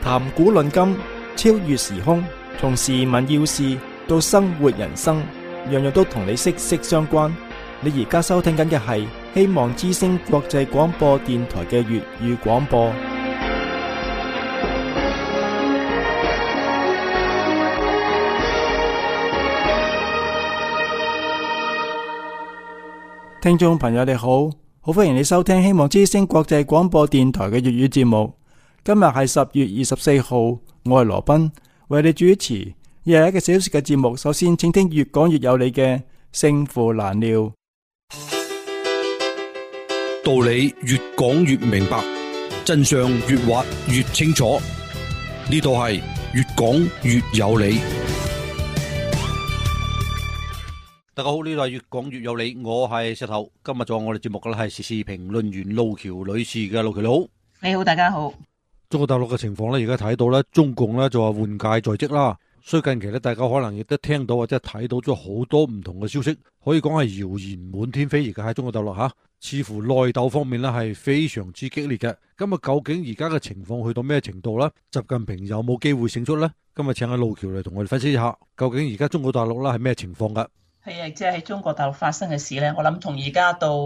談古論今，超越時空，從時聞要事到生活人生，樣樣都同你息息相關。你而家收聽緊嘅係希望之聲國際廣播電台嘅粵語廣播。聽眾朋友你好，好歡迎你收聽希望之聲國際廣播電台嘅粵語節目。今日係10月24號，我係羅賓，為你主持1個小時嘅節目。首先請聽越講越有理嘅勝負難料， 道理越講越明白，真相越挖越清楚。呢度係越講越有理。大家好，呢度係越講越有理，我係石頭。今日做我哋節目嘅係時事評論員路橋女士嘅。路橋你好。 你好，大家好。 中國大陸嘅情況咧，而家睇到咧，中共咧就話換屆在即啦。所以近期咧，大家可能亦都聽到或者睇到咗好多唔同嘅消息，可以講係謠言滿天飛。而家喺中國大陸吓，似乎內鬥方面咧係非常之激烈嘅。咁啊，究竟而家嘅情況去到咩程度咧？習近平有冇機會勝出咧？今日請阿路橋嚟同我哋分析一下，究竟而家中國大陸咧係咩情況噶？ 係啊，即係喺中國大陸發生嘅事咧，我諗從而家到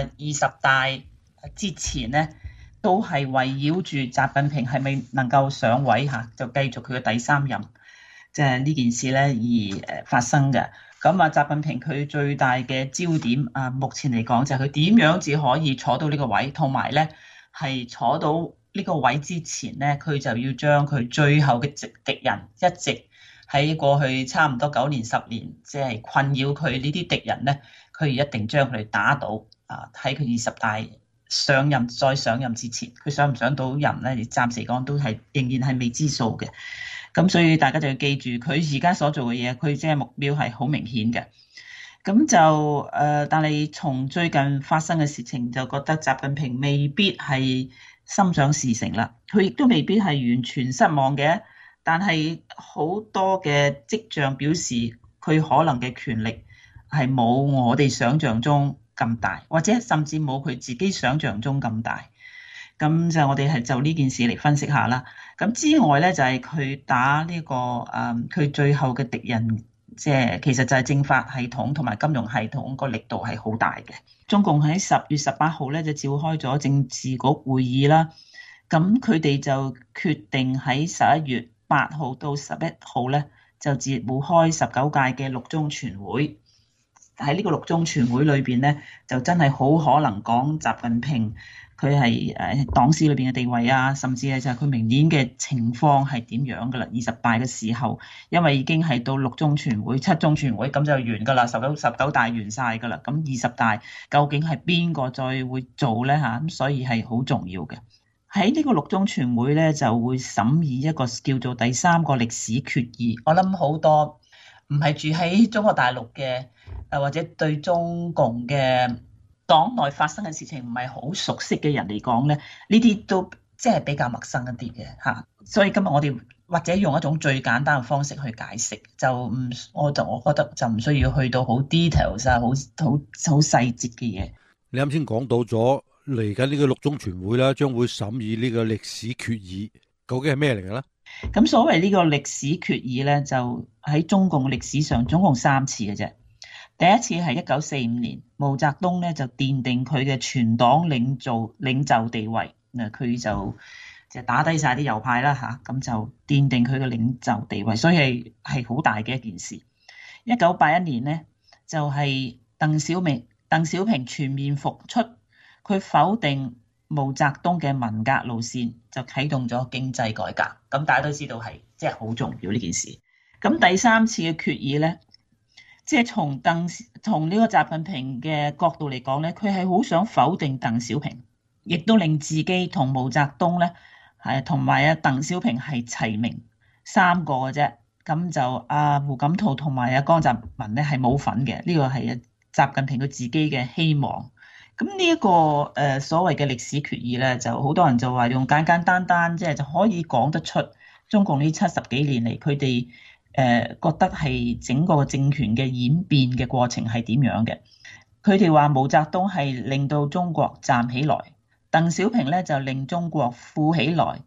20大之前咧，都係圍繞住習近平係咪能夠上位吓，就繼續佢嘅第3任，即係呢件事咧而發生嘅。咁啊，習近平佢最大嘅焦點目前嚟講就係佢點樣至可以坐到呢個位，同埋咧係坐到呢個位之前咧，佢就要將佢最後嘅敵人一直喺過去差唔多9年10年，即係困擾佢呢啲敵人咧，佢一定將佢哋打倒喺佢20大再上任之前，佢上唔上到任咧？暫時講都係仍然係未知數嘅。咁所以大家就要記住，佢而家所做嘅嘢，佢即係目標係好明顯嘅。咁就但係從最近發生嘅事情，就覺得習近平未必係心想事成啦，佢亦都未必係完全失望嘅。但係好多嘅跡象表示，佢可能嘅權力係冇我哋想象中咁大，或者甚至冇佢自己想象中咁大。咁就我哋係就呢件事嚟分析下啦。咁之外咧，就係佢打呢個佢最後嘅敵人，即係其實就係政法系統同埋金融系統個力度係好大嘅。中共喺10月18號咧就召開咗政治局會議啦。咁佢哋就決定喺11月8號到11號咧就召開19屆嘅六中全會。喺呢個六中全會裏邊咧，就真係好可能講習近平佢係黨史裏邊嘅地位啊，甚至係就係佢明年嘅情況係點樣噶啦。20大嘅時候，因為已經係到六中全會、七中全會咁就完噶啦，19大完晒噶啦。咁20大究竟係邊個再會做咧嚇？咁所以係好重要嘅。喺呢個六中全會咧，就會審議一個叫做第3個歷史決議。我諗好多唔係住喺中國大陸嘅或者對中共嘅黨內發生嘅事情唔係好熟悉嘅人嚟講咧，呢啲都即係比較陌生一啲嘅嚇。所以今日我哋或者用一種最簡單嘅方式去解釋，我覺得就唔需要去到好 details 好細節嘅嘢。 你啱先講到咗嚟緊呢個六中全會啦，將會審議呢個歷史決議，究竟係咩嚟嘅咧？ 咁所謂呢個歷史決議咧，就喺中共歷史上總共3次嘅啫。第一次係1945年，毛澤東咧就奠定佢嘅全黨領袖地位，佢就打低晒啲右派啦嚇，咁就奠定佢嘅領袖地位，所以係好大嘅一件事。1981年咧就係鄧小平全面復出，佢否定毛澤東嘅文革路線，就啟動咗經濟改革。咁大家都知道係即係好重要呢件事。咁第3次嘅決議咧，即係從呢個習近平嘅角度嚟講咧，佢係好想否定鄧小平，亦都令自己同毛澤東咧同埋鄧小平係齊名3個嘅啫。咁就胡錦濤同埋江澤民咧係冇份嘅。呢個係習近平佢自己嘅希望。咁呢一個所謂嘅歷史決議咧，就好多人就話用簡簡單單即係就可以講得出中共呢70幾年嚟佢哋覺得係整個政權嘅演變嘅過程係點樣嘅。佢哋話毛澤東係令到中國站起來，鄧小平咧就令中國富起來，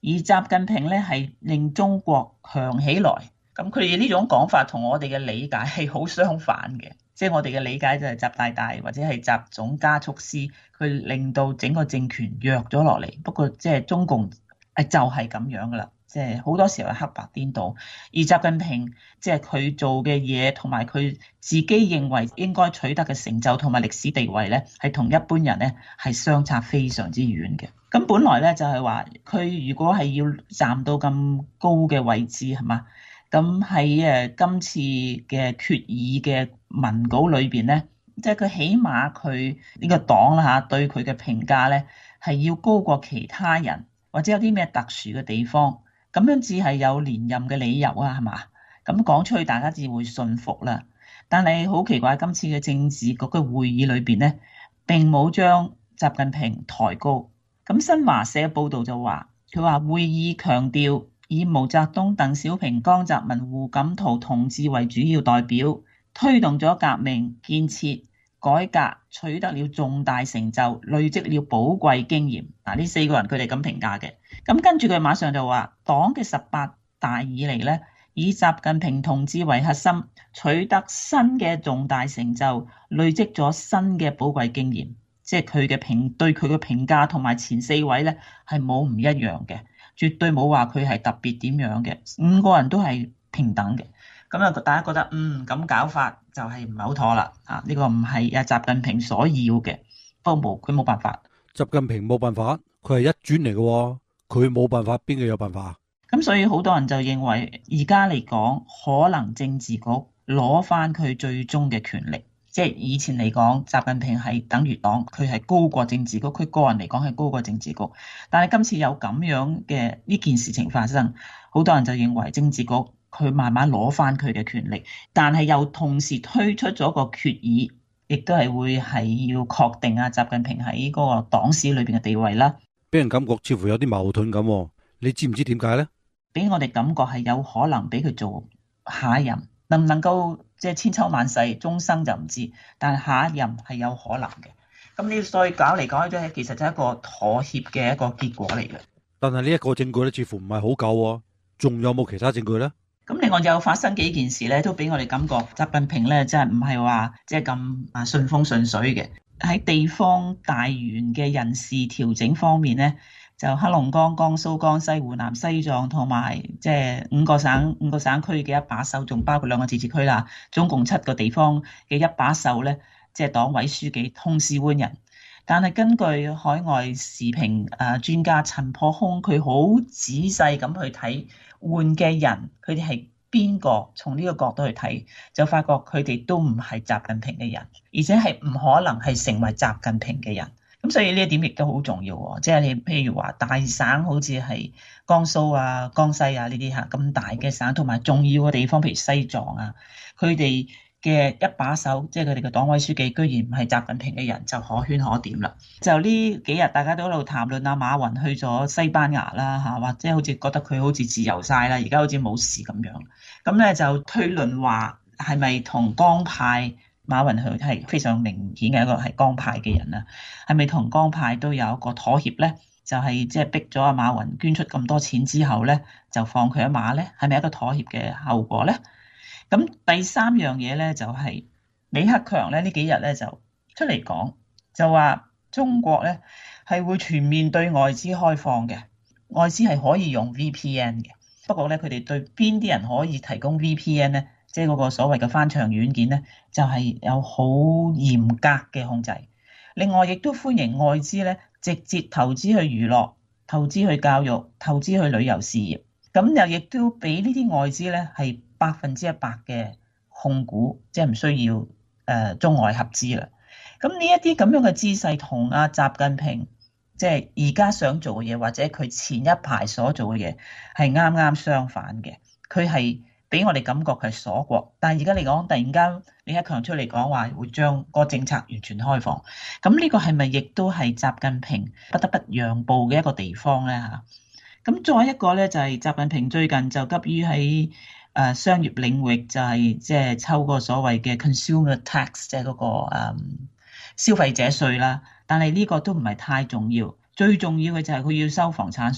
而習近平咧係令中國強起來。咁佢哋呢種講法同我哋嘅理解係好相反嘅，即係我哋嘅理解就係習大大或者係習總加速師，佢令到整個政權弱咗落嚟。不過即係中共就係咁樣噶啦，即係好多時候係黑白顛倒。而習近平即係佢做嘅嘢同埋佢自己認為應該取得嘅成就同埋歷史地位咧，係同一般人咧係相差非常之遠嘅。咁本來咧就係話佢如果係要站到咁高嘅位置係嘛？咁喺今次嘅決議嘅文稿裏邊咧，即係佢起碼佢呢個黨啦嚇，對佢嘅評價咧係要高過其他人，或者有啲咩特殊嘅地方，咁樣至係有連任嘅理由啊，係嘛？咁講出去大家至會信服啦。但係好奇怪，今次嘅政治局嘅會議裏邊咧，並冇將習近平抬高。咁新華社報導就話，佢話會議強調，以毛澤東、鄧小平、江澤民、胡錦濤同志為主要代表，推動咗革命、建設、改革，取得了重大成就，累積了寶貴經驗。嗱，呢4個人佢哋咁評價嘅。咁跟住佢馬上就話，黨嘅18大以嚟咧，以習近平同志為核心，取得新嘅重大成就，累積咗新嘅寶貴經驗。即係佢嘅對佢嘅評價同埋前4位咧係冇唔一樣嘅。絕對冇話佢係特別點樣嘅，5個人都係平等嘅。咁啊，大家覺得咁搞法就係唔係好妥啦？啊，呢個唔係習近平所要嘅，不過佢冇辦法。 習近平冇辦法，佢係一尊嚟嘅，佢冇辦法，邊個有辦法？ 咁所以好多人就認為，而家嚟講，可能政治局攞翻佢最終嘅權力。即係以前嚟講，習近平係等於黨，佢係高過政治局，佢個人嚟講係高過政治局。但係今次有咁樣嘅呢件事情發生，好多人就認為政治局佢慢慢攞翻佢嘅權力，但係又同時推出咗個決議，亦都係會係要確定習近平喺嗰個黨史裏邊嘅地位啦。 俾人感覺似乎有啲矛盾咁，你知唔知點解呢？ 俾我哋感覺係有可能俾佢做下一任。能唔能夠即係千秋萬世終生就唔知，但係下一任係有可能嘅。咁呢，所以搞嚟講去都係其實就係一個妥協嘅一個結果嚟嘅。 但係呢一個證據咧，似乎唔係好夠喎，仲有冇其他證據咧？ 咁另外又發生幾件事咧，都俾我哋感覺習近平咧真係唔係話即係咁順風順水嘅。喺地方大員嘅人事調整方面咧，就黑龍江、江蘇、江西、湖南、西藏同埋即係5個省區嘅一把手，仲包括2個自治區啦，總共7個地方嘅一把手咧，即係黨委書記同時換人。但係根據海外時評專家陳破空，佢好仔細咁去睇換嘅人，佢哋係邊個？從呢個角度去睇，就發覺佢哋都唔係習近平嘅人，而且係唔可能係成為習近平嘅人。咁所以呢一點亦都好重要喎，即係你譬如話大省好似係江蘇啊、江西啊呢啲咁大嘅省，同埋重要嘅地方，譬如西藏啊，佢哋嘅一把手，即係佢哋嘅黨委書記，居然唔係習近平嘅人，就可圈可點啦。就呢幾日大家都喺度談論馬雲去咗西班牙啦或者好似覺得佢好似自由晒啦，而家好似冇事咁樣。咁咧就推論話係咪同江派？馬雲佢係非常明顯嘅一個係江派嘅人啦，係咪同江派都有一個妥協咧？就係即係逼咗阿馬雲捐出咁多錢之後咧，就放佢一馬咧？係咪一個妥協嘅後果咧？咁第3樣嘢咧就係李克強咧呢幾日咧就出嚟講，就話中國咧係會全面對外資開放嘅，外資係可以用 VPN 嘅。不過咧佢哋對邊啲人可以提供 VPN 咧？即係嗰個所謂嘅翻牆軟件咧，就係有好嚴格嘅控制。另外，亦都歡迎外資咧直接投資去娛樂、投資去教育、投資去旅遊事業。咁又亦都俾呢啲外資咧係100%嘅控股，即係唔需要中外合資啦。咁呢一啲咁樣嘅姿勢同習近平即係而家想做嘅嘢，或者佢前一排所做嘅嘢係啱啱相反嘅。佢係俾我哋感覺係鎖國，但係而家嚟講，突然間李克強出嚟講話會將個政策完全開放，咁呢個係咪亦都係習近平不得不讓步嘅一個地方咧嚇？咁再一個咧就係習近平最近就急於喺商業領域就係即係抽個所謂嘅 consumer tax， 即係嗰個消費者稅啦。但係呢個都唔係太重要，最重要嘅就係佢要收房產稅。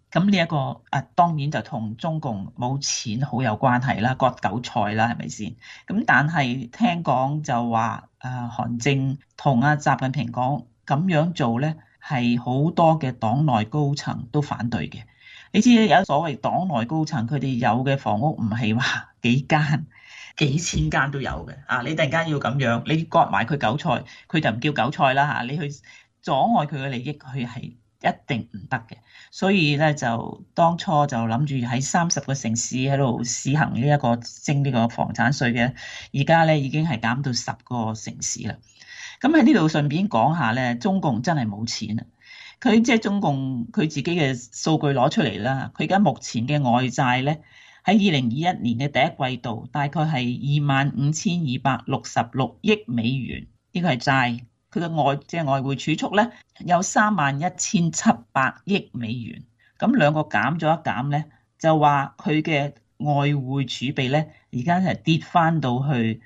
咁呢一個當然就同中共冇錢好有關係啦，割韭菜啦，係咪先？咁但係聽講就話韓正同習近平講咁樣做咧，係好多嘅黨內高層都反對嘅。你知有所謂黨內高層，佢哋有嘅房屋唔係話幾間、幾千間都有嘅。你突然間要咁樣，你割埋佢韭菜，佢就唔叫韭菜啦。你去阻礙佢嘅利益，佢係一定唔得嘅。所以咧就當初就諗住喺30個城市喺度試行呢一個徵呢個房產稅嘅，而家咧已經係減到10個城市啦。咁喺呢度順便講下咧，中共真係冇錢啊！佢即係中共佢自己嘅數據攞出嚟啦，佢而家目前嘅外債咧喺2021年嘅第一季度大概係25,266億美元，呢個係債。佢嘅外匯儲蓄咧有31,700億美元，咁兩個減咗一減咧，就話佢嘅外匯儲備咧而家係跌翻到去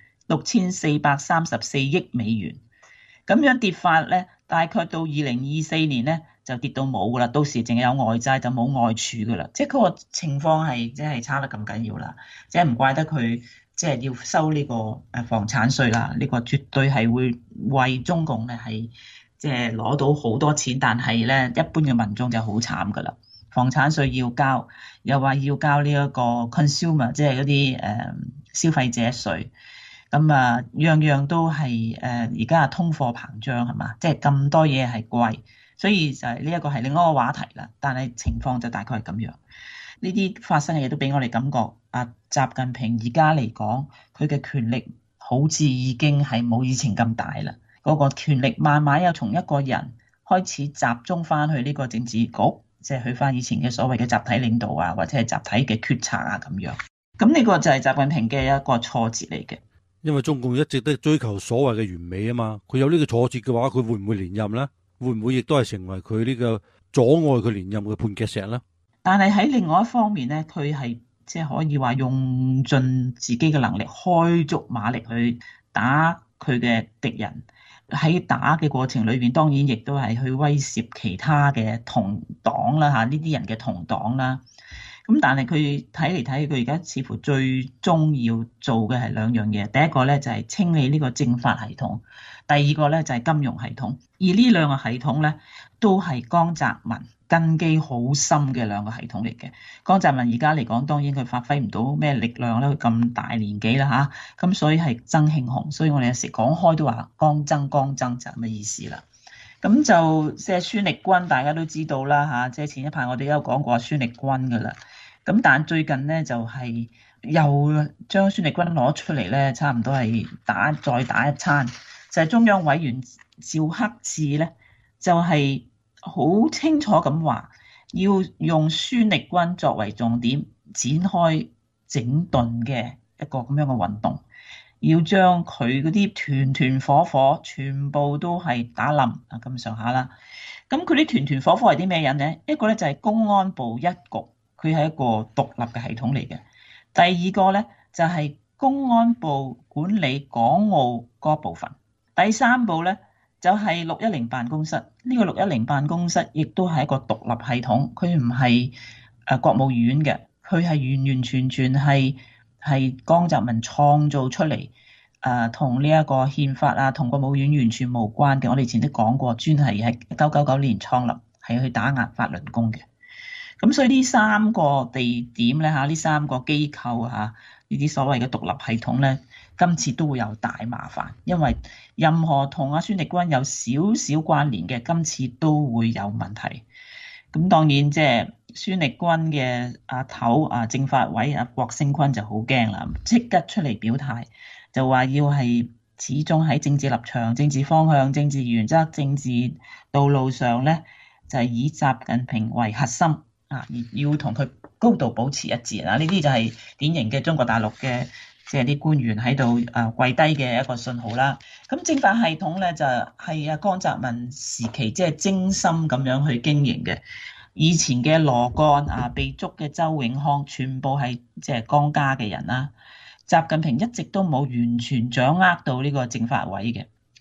6,434億美元，咁樣跌法咧，大概到2024年咧就跌到冇噶啦，到時淨係有外債就冇外儲噶啦，即係嗰個情況係即係差得咁緊要啦，即係唔怪得佢。即係要收呢個房產稅啦，呢個絕對係會為中共咧係即係攞到好多錢，但係咧一般嘅民眾就好慘噶啦。房產稅要交，又話要交呢一個 consumer， 即係嗰啲消費者稅。咁樣樣都係而家通貨膨脹係嘛，即係咁多嘢係貴，所以就係呢一個係另一個話題啦。但係情況就大概係咁樣。呢啲發生嘅嘢都俾我哋感覺，習近平而家嚟講，佢嘅權力好似已經係冇以前咁大啦。嗰個權力慢慢又從一個人開始集中翻去呢個政治局，即係去翻以前嘅所謂嘅集體領導或者係集體嘅決策咁樣。咁呢個就係習近平嘅一個挫折嚟嘅。 因為中共一直都追求所謂嘅完美啊嘛，佢有呢個挫折嘅話，佢會唔會連任呢？會唔會亦都係成為佢呢個阻礙佢連任嘅絆腳石呢？ 但係喺另外一方面咧，佢係即係可以話用盡自己嘅能力，開足馬力去打佢嘅敵人。喺打嘅過程裏邊，當然亦都係去威懾其他嘅同黨啦嚇，呢啲人嘅同黨啦。咁但係佢睇嚟睇去，佢而家似乎最終要做嘅係2樣嘢。第一個咧就係清理呢個政法系統，第二個咧就係金融系統。而呢兩個系統咧都係江澤民根基好深嘅兩個系統嚟嘅。江澤民而家嚟講，當然佢發揮唔到咩力量啦，佢咁大年紀啦嚇，咁所以係曾慶紅。所以我哋有時講開都話江曾就咁嘅意思啦。咁就即係孫力軍，大家都知道啦嚇，即係前一排我哋都有講過孫力軍噶啦。咁但最近咧就係又將孫力軍攞出嚟咧，差唔多係再打一餐。就係中央委員趙克志咧，就係好清楚咁話，要用孫力軍作為重點，展開整頓嘅一個咁樣嘅運動，要將佢嗰啲團團伙全部都係打冧咁上下啦。咁佢啲團團伙係啲咩人咧？一個咧就係公安部一局，佢係一個獨立嘅系統嚟嘅。第二個咧就係公安部管理港澳嗰部分。第三部咧就係610辦公室。呢個610辦公室亦都係一個獨立系統，佢唔係國務院嘅，佢係完完全全係江澤民創造出嚟，同呢一個憲法同國務院完全無關嘅。我哋以前都講過，專係喺1999年創立，係去打壓法輪功嘅。咁所以呢3個地點咧呢3個機構呢啲所謂嘅獨立系統咧，今次都會有大麻煩，因為任何同孫力軍有少少關聯嘅，今次都會有問題。咁當然即係孫力軍嘅頭政法委郭聲琨就好驚啦，即刻出嚟表態，就話要係始終喺政治立場、政治方向、政治原則、政治道路上咧，就係以習近平為核心要同佢高度保持一致呢啲就係典型嘅中國大陸嘅即係啲官員喺度跪低嘅一個信號啦。咁政法系統咧就係江澤民時期即係精心咁樣去經營嘅。以前嘅羅幹被捉嘅周永康，全部係即係江家嘅人啦。習近平一直都冇完全掌握到呢個政法委嘅。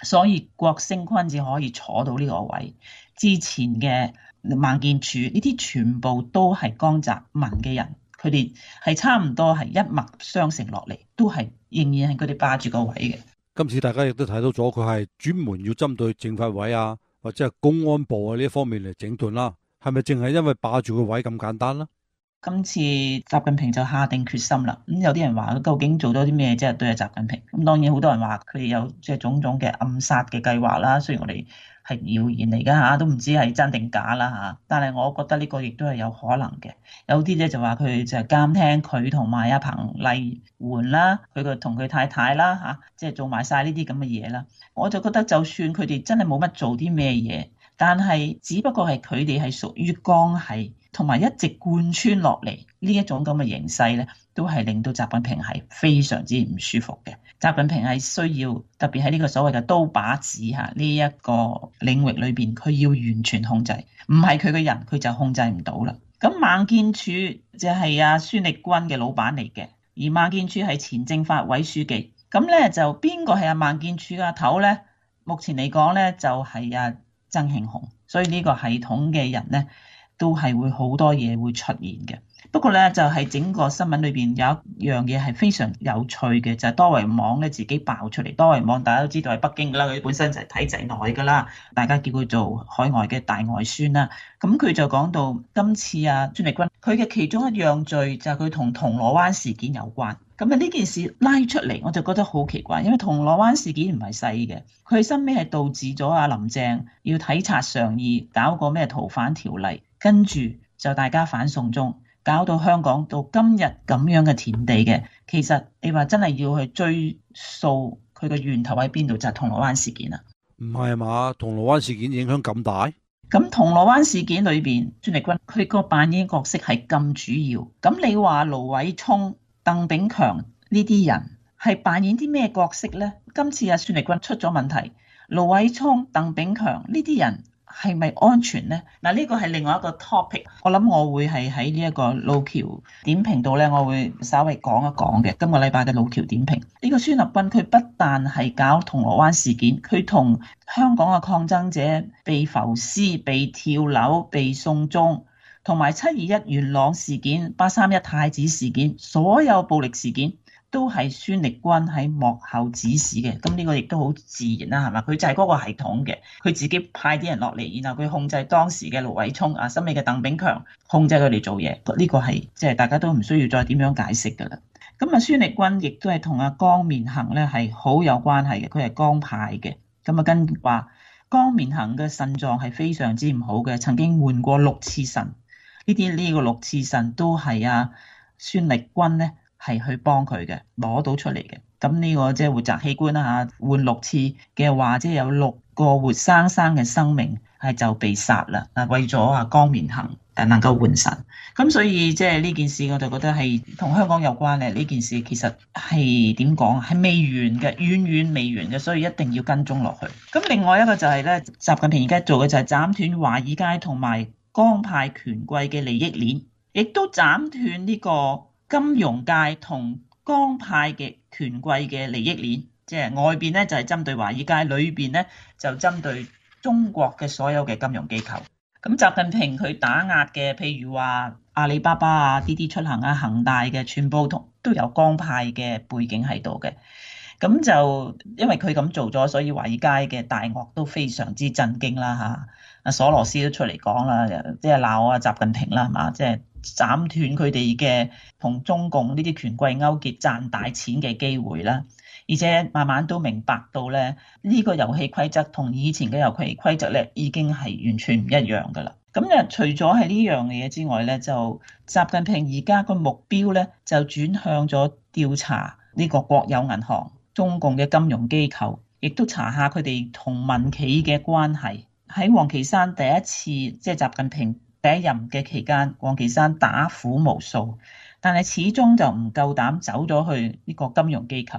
所以郭聲琨至可以坐到呢個位。之前嘅孟建柱呢啲全部都係江澤民嘅人，佢哋係差唔多係一脈相承落嚟，都係仍然係佢哋霸住個位嘅。 今次大家亦都睇到咗，佢係專門要針對政法委啊，或者係公安部啊呢一方面嚟整頓啦。係咪淨係因為霸住個位咁簡單啦？ 今次習近平就下定決心啦。咁有啲人話究竟做咗啲咩啫？對啊，習近平。咁當然好多人話佢哋有即係種種嘅暗殺嘅計劃啦。雖然我哋係謠言嚟㗎嚇，都唔知係真定假啦嚇。但係我覺得呢個亦都係有可能嘅。有啲咧就話佢就係監聽佢同埋阿彭麗媛啦，佢同佢太太啦嚇，即係做埋晒呢啲咁嘅嘢啦。我就覺得就算佢哋真係冇乜做啲咩嘢，但係只不過係佢哋係屬於江系，同埋一直貫穿落嚟呢一種咁嘅形勢咧，都係令到習近平係非常之唔舒服嘅。習近平係需要特別喺呢個所謂嘅刀把子嚇呢一個領域裏邊，佢要完全控制，唔係佢嘅人佢就控制唔到啦。咁孟建柱就係阿孫力軍嘅老闆嚟嘅，而孟建柱係前政法委書記。咁咧就邊個係阿孟建柱嘅阿頭咧？目前嚟講咧就係阿曾慶紅，所以呢個系統嘅人咧都係會好多嘢會出現嘅。不過咧就係整個新聞裏邊有一樣嘢係非常有趣嘅，就係多維網咧自己爆出嚟。多維網大家都知道係北京噶啦，佢本身就係體制內噶啦，大家叫佢做海外嘅大外宣啦。咁佢就講到今次啊孫力軍佢嘅其中一樣罪就係佢同銅鑼灣事件有關。咁啊呢件事拉出嚟，我就覺得好奇怪，因為銅鑼灣事件唔係細嘅，佢身尾係導致咗阿林鄭要體察上意，搞個咩逃犯條例，跟住就大家反送中，搞到香港到今日咁樣嘅田地嘅。其實你話真係要去追溯佢個源頭喺邊度，就係銅鑼灣事件啊？ 唔係嘛？銅鑼灣事件影響咁大？ 咁銅鑼灣事件裏邊，孫力軍佢個扮演角色係咁主要。咁你話盧偉聰、鄧炳強呢啲人係扮演啲咩角色呢？今次阿孫力軍出咗問題，盧偉聰、鄧炳強呢啲人係咪安全呢？嗱，呢個係另外一個 topic， 我諗我會係喺呢一個路橋點評度呢，我會稍微講一講嘅。今個禮拜嘅路橋點評，呢個孫立軍佢不但係搞銅鑼灣事件，佢同香港嘅抗爭者被浮屍、被跳樓、被送中，同埋721元朗事件、831太子事件，所有暴力事件都係孫力軍喺幕後指使嘅。咁呢個亦都好自然啦，係嘛？佢就係嗰個系統嘅，佢自己派啲人落嚟，然後佢控制當時嘅盧偉聰啊、新美嘅鄧炳強，控制佢哋做嘢。呢個係即係大家都唔需要再點樣解釋㗎啦。咁啊，孫力軍亦都係同阿江面行咧係好有關係嘅，佢係江派嘅。咁啊，跟話江面行嘅腎臟係非常之唔好嘅，曾經換過6次腎。呢個6次腎都係阿孫力軍咧係去幫佢嘅，攞到出嚟嘅。咁呢個即係活摘器官啦嚇，換6次嘅話，即係有6個活生生嘅生命係就被殺啦。嗱，為咗阿江面行能夠換腎，咁所以即係呢件事我就覺得係同香港有關嘅。呢件事其實係點講，係未完嘅，遠遠未完嘅，所以一定要跟蹤落去。咁另外一個就係咧，習近平而家做嘅就係斬斷華爾街同埋江派權貴嘅利益鏈，亦都斬斷呢個金融界同江派嘅權貴嘅利益鏈。即係外邊咧就係針對華爾街，裏邊咧就針對中國嘅所有嘅金融機構。咁習近平佢打壓嘅，譬如話阿里巴巴啊、滴滴出行啊、恒大嘅，全部都有江派嘅背景喺度嘅。咁就因為佢咁做咗，所以華爾街嘅大鱷都非常之震驚啦嚇。阿索羅斯都出嚟講啦，即係鬧阿習近平啦，係嘛？即係斬斷佢哋嘅同中共呢啲權貴勾結賺大錢嘅機會啦。而且慢慢都明白到咧，呢個遊戲規則同以前嘅遊戲規則咧，已經係完全唔一樣噶啦。咁咧，除咗係呢樣嘢之外咧，就習近平而家個目標咧，就轉向咗調查呢個國有銀行、中共嘅金融機構，亦都查下佢哋同民企嘅關係。喺王岐山第一次即係習近平第一任嘅期間，王岐山打虎無數，但係始終就唔夠膽走咗去呢個金融機構。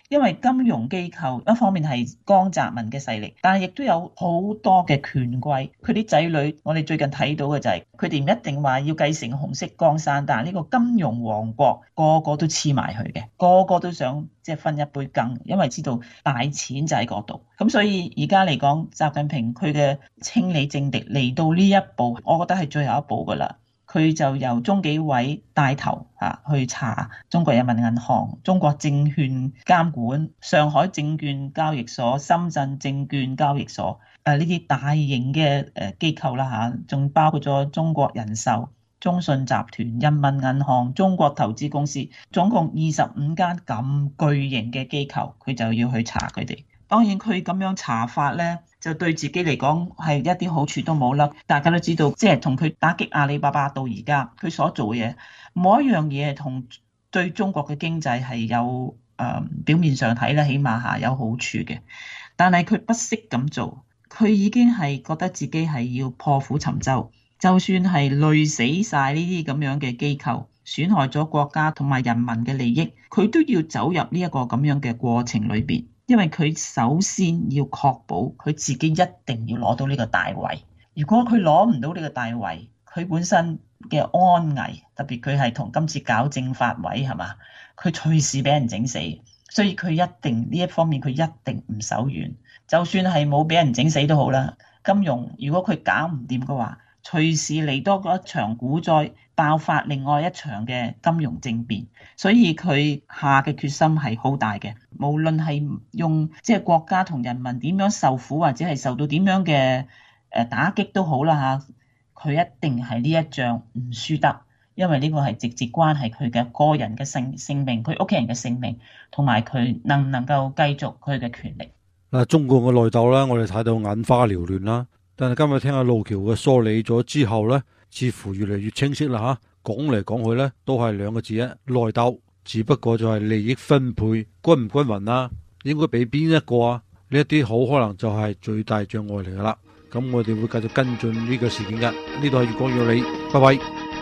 因為金融機構一方面係江澤民嘅勢力，但係亦都有好多嘅權貴，佢啲仔女，我哋最近睇到嘅就係佢哋唔一定話要繼承紅色江山，但係呢個金融王國個個都黐埋去嘅，個個都想即係分一杯羹，因為知道大錢就喺嗰度。咁所以而家嚟講，習近平佢嘅清理政敵嚟到呢一步，我覺得係最後一步㗎啦。佢就由中紀委帶頭去查中國人民銀行、中國證券監管、上海證券交易所、深圳證券交易所呢啲大型嘅機構啦，仲包括咗中國人壽、中信集團、人民銀行、中國投資公司，總共25間咁巨型嘅機構，佢就要去查佢哋。當然佢咁樣查法呢，就對自己嚟講係一啲好處都冇啦。大家都知道，即係同佢打擊阿里巴巴到而家，佢所做嘅嘢冇一樣嘢同對中國嘅經濟係有表面上睇咧，起碼有好處嘅。但係佢不惜咁做，佢已經係覺得自己係要破釜沉舟，就算係累死晒呢啲咁樣嘅機構，損害咗國家同埋人民嘅利益，佢都要走入呢一個咁樣嘅過程裏邊。因為佢首先要確保佢自己一定要攞到呢個大位，如果佢攞唔到呢個大位，佢本身嘅安危，特別佢係同今次搞政法委係嘛，佢隨時俾人整死，所以佢一定呢一方面佢一定唔手軟，就算係冇俾人整死都好啦。金融如果佢搞唔掂嘅話，隨時嚟多一場股災，爆發另外一場嘅金融政變，所以佢下嘅決心係好大嘅。無論係用即係國家同人民點樣受苦，或者係受到點樣嘅打擊都好啦嚇，佢一定係呢一仗唔輸得，因為呢個係直接關係佢嘅個人嘅性命，佢屋企人嘅性命，同埋佢能唔能夠繼續佢嘅權力。 嗱，中共嘅內鬥啦，我哋睇到眼花繚亂啦。但係今日聽阿路橋嘅梳理咗之後咧，似乎越嚟越清晰啦嚇。講嚟講去咧，都係兩個字啊，內鬥。只不過就係利益分配均唔均勻啊，應該俾邊一個啊？呢一啲好可能就係最大障礙嚟噶啦。咁我哋會繼續跟進呢個事件嘅。呢度係粵講粵理，拜拜。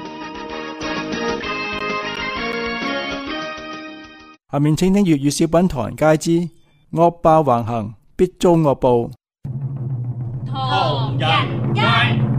下面請聽粵語小品《唐人街之惡霸橫行，必遭惡報》。 唐人街，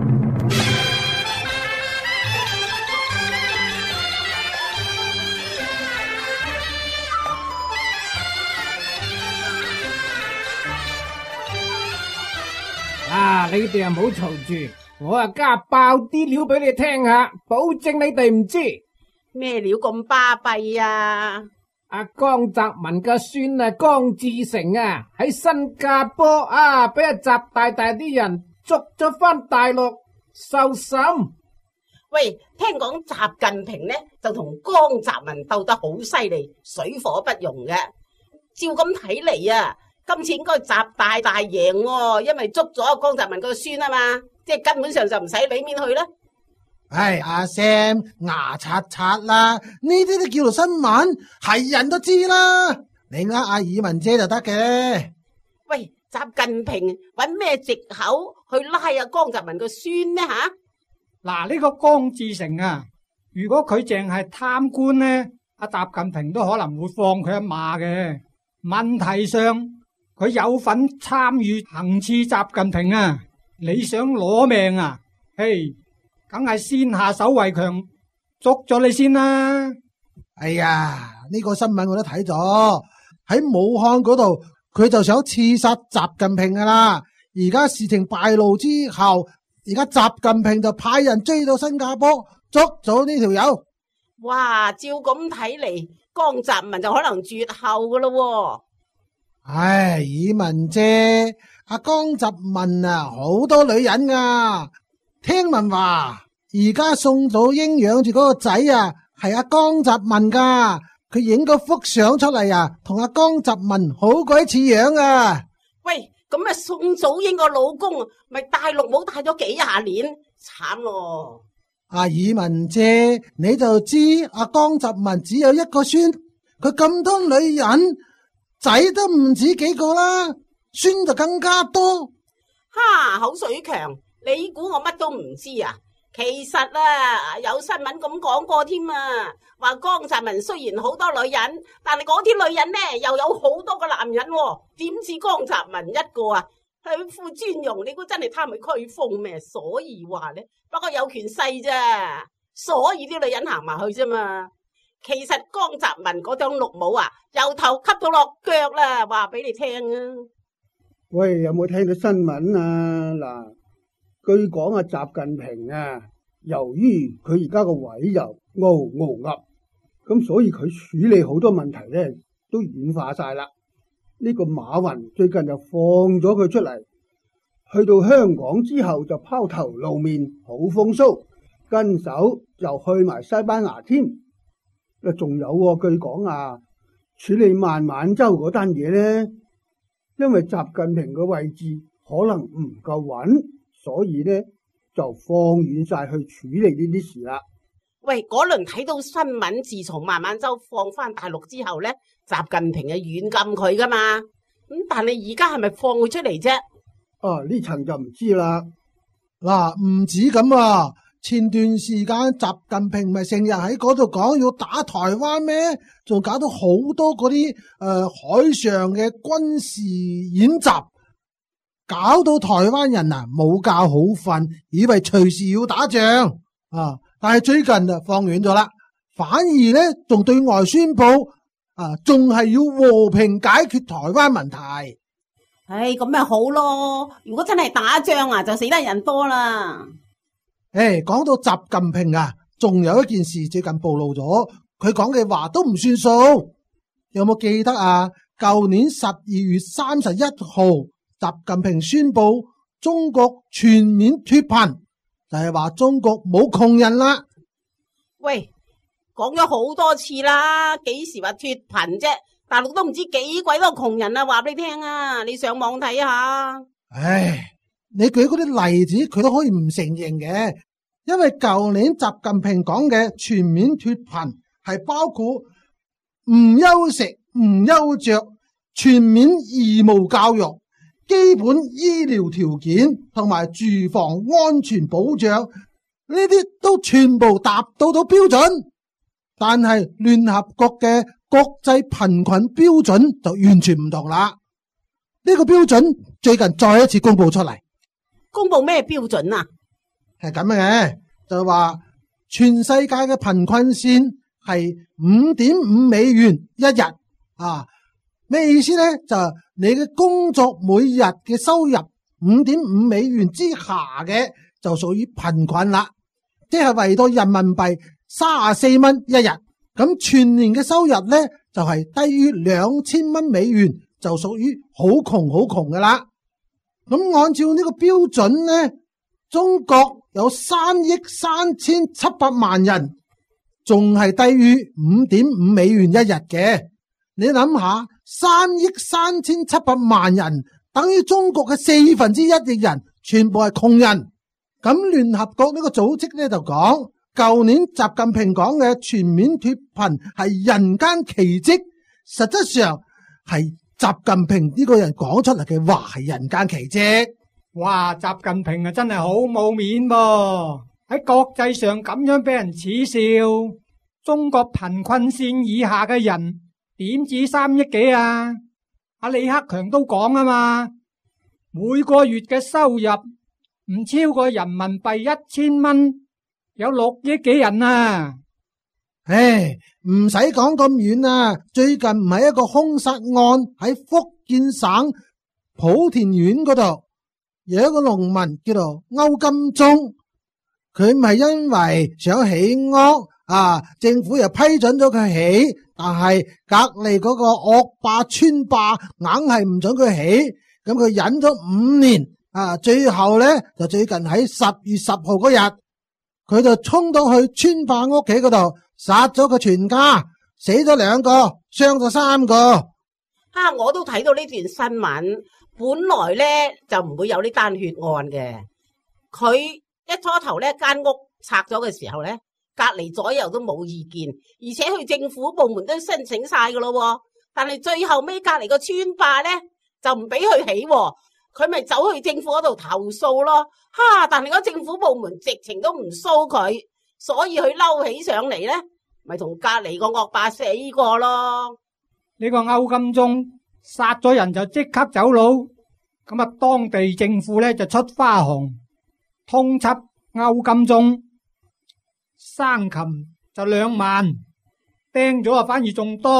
你哋唔好嘈住，我加爆啲料俾你聽下，保證你哋唔知咩料咁巴閉啊！ 阿江澤民嘅孫啊，江志成啊，喺新加坡俾阿習大大啲人捉咗翻大陸受審。 喂，聽講習近平呢就同江澤民鬥得好犀利，水火不容嘅。照咁睇嚟啊，今次應該習大大贏喎，因為捉咗江澤民個孫啊嘛，即係根本上就唔使俾面去啦。 阿 Sam 牙刷刷啦，呢啲都叫做新聞，係人都知啦。你呃阿爾文姐就得嘅。 喂，習近平搵咩藉口去拉阿江澤民個孫呢吓？ 嗱，呢個江志成啊，如果佢淨係貪官呢，阿習近平都可能會放佢一馬嘅。問題上佢有份參與行刺習近平啊，你想攞命啊？嘿！梗係先下手為強，捉咗你先啦！ 哎呀，呢個新聞我都睇咗，喺武漢嗰度，佢就想刺殺習近平噶啦。而家事情敗露之後，而家習近平就派人追到新加坡，捉咗呢條友。 哇，照咁睇嚟，江澤民就可能絕後噶咯。 唉，爾文姐，阿江澤民啊，好多女人噶。聽聞話而家宋祖英養住嗰個仔啊，係阿江澤民噶，佢影個幅相出嚟啊，同阿江澤民好鬼似樣啊！ 喂，咁宋祖英個老公咪大陸冇帶咗幾廿年，慘咯！ 阿爾文姐，你就知阿江澤民只有一個孫，佢咁多女人，仔都唔止幾個啦，孫就更加多。 哈，口水強！你估我乜都唔知啊？ 其實啊，有新聞咁講過添啊，話江澤民雖然好多女人，但係嗰啲女人呢又有好多個男人喎，點似江澤民一個啊？佢副尊容，你估真係貪佢驅風咩？所以話呢，不過有權勢咋，所以啲女人行埋去啫嘛。其實江澤民嗰頂綠帽啊，由頭吸到落腳啦，話俾你聽啊！ 喂，有冇聽到新聞啊？嗱，據講啊，習近平啊，由於佢而家個位又傲鴨，咁所以佢處理好多問題咧都軟化晒啦。呢個馬雲最近就放咗佢出嚟，去到香港之後就拋頭露面，好風騷，跟手又去埋西班牙添。仲有據講啊，處理孟晚舟嗰單嘢咧，因為習近平嘅位置可能唔夠穩，所以咧就放遠晒去處理呢啲事啦。 喂，嗰輪睇到新聞，自從孟晚舟放翻大陸之後咧，習近平係軟禁佢噶嘛，咁但係而家係咪放佢出嚟啫？ 啊，呢層就唔知啦。 嗱，唔止咁啊，前段時間習近平咪成日喺嗰度講要打台灣咩？仲搞到好多嗰啲海上嘅軍事演習，搞到台灣人啊冇覺好瞓，以為隨時要打仗啊！但係最近就放軟咗啦，反而咧仲對外宣布仲係要和平解決台灣問題。 唉，咁咪好咯！如果真係打仗啊，就死得人多啦。 講到習近平啊，仲有一件事最近暴露咗，佢講嘅話都唔算數。有冇記得啊？舊年12月31號，習近平宣布中國全面脫貧，就係話中國冇窮人啦。 喂，講咗好多次啦，幾時話脫貧啫？大陸都唔知幾鬼多窮人啊！話俾你聽啊，你上網睇下。 你舉嗰啲例子，佢都可以唔承認嘅，因為舊年習近平講嘅全面脫貧係包括唔憂食、唔憂着、全面義務教育、基本醫療條件同埋住房安全保障，呢啲都全部達到標準。但係聯合國嘅國際貧困標準就完全唔同啦。呢個標準最近再一次公布出嚟。 公布咩標準啊？ 係咁嘅，就話全世界嘅貧困線係5.5美元一日啊。咩意思呢？就你嘅工作每日嘅收入5.5美元之下嘅就屬於貧困啦，即係為到人民幣34蚊一日。咁全年嘅收入呢，就係低於2000蚊美元，就屬於好窮噶啦。咁按照呢個標準呢，中國有3億3700萬人，仲係低於5.5美元一日嘅。你諗下，3億3700萬人等於中國嘅1/4嘅人，全部係窮人。咁聯合國呢個組織呢就講，舊年習近平講嘅全面脫貧係人間奇蹟，實質上係習近平呢個人講出嚟嘅話係人間奇蹟。 哇！習近平啊，真係好冇面喎！喺國際上咁樣俾人恥笑，中國貧困線以下嘅人點止3億幾啊？阿李克強都講啊嘛，每個月嘅收入唔超過人民幣1000蚊，有6億幾人啊！ 唔使講咁遠啊！最近唔係一個兇殺案喺福建省莆田縣嗰度，有一個農民叫做歐金忠，佢唔係因為想起屋政府又批准咗佢起，但係隔籬嗰個惡霸村霸硬係唔准佢起，咁佢忍咗5年最後呢，就最近喺10月10號嗰日，佢就衝到去村霸屋企嗰度，殺咗佢全家，死咗2個，傷咗3個。 我都睇到呢段新聞，本來呢就唔會有呢單血案嘅。佢一初頭呢間屋拆咗嘅時候呢，隔籬左右都冇意見，而且去政府部門都申請晒噶咯。但係最後尾隔籬個村霸呢就唔俾佢起， 佢咪走去政府嗰度投訴咯。但係嗰政府部門直情都唔蘇佢，所以佢嬲起上嚟咧，咪同隔籬個惡霸死過咯。 呢個歐金忠殺咗人就即刻走佬，咁啊當地政府咧就出花紅通緝歐金忠，生擒就2萬，釘咗啊反而仲多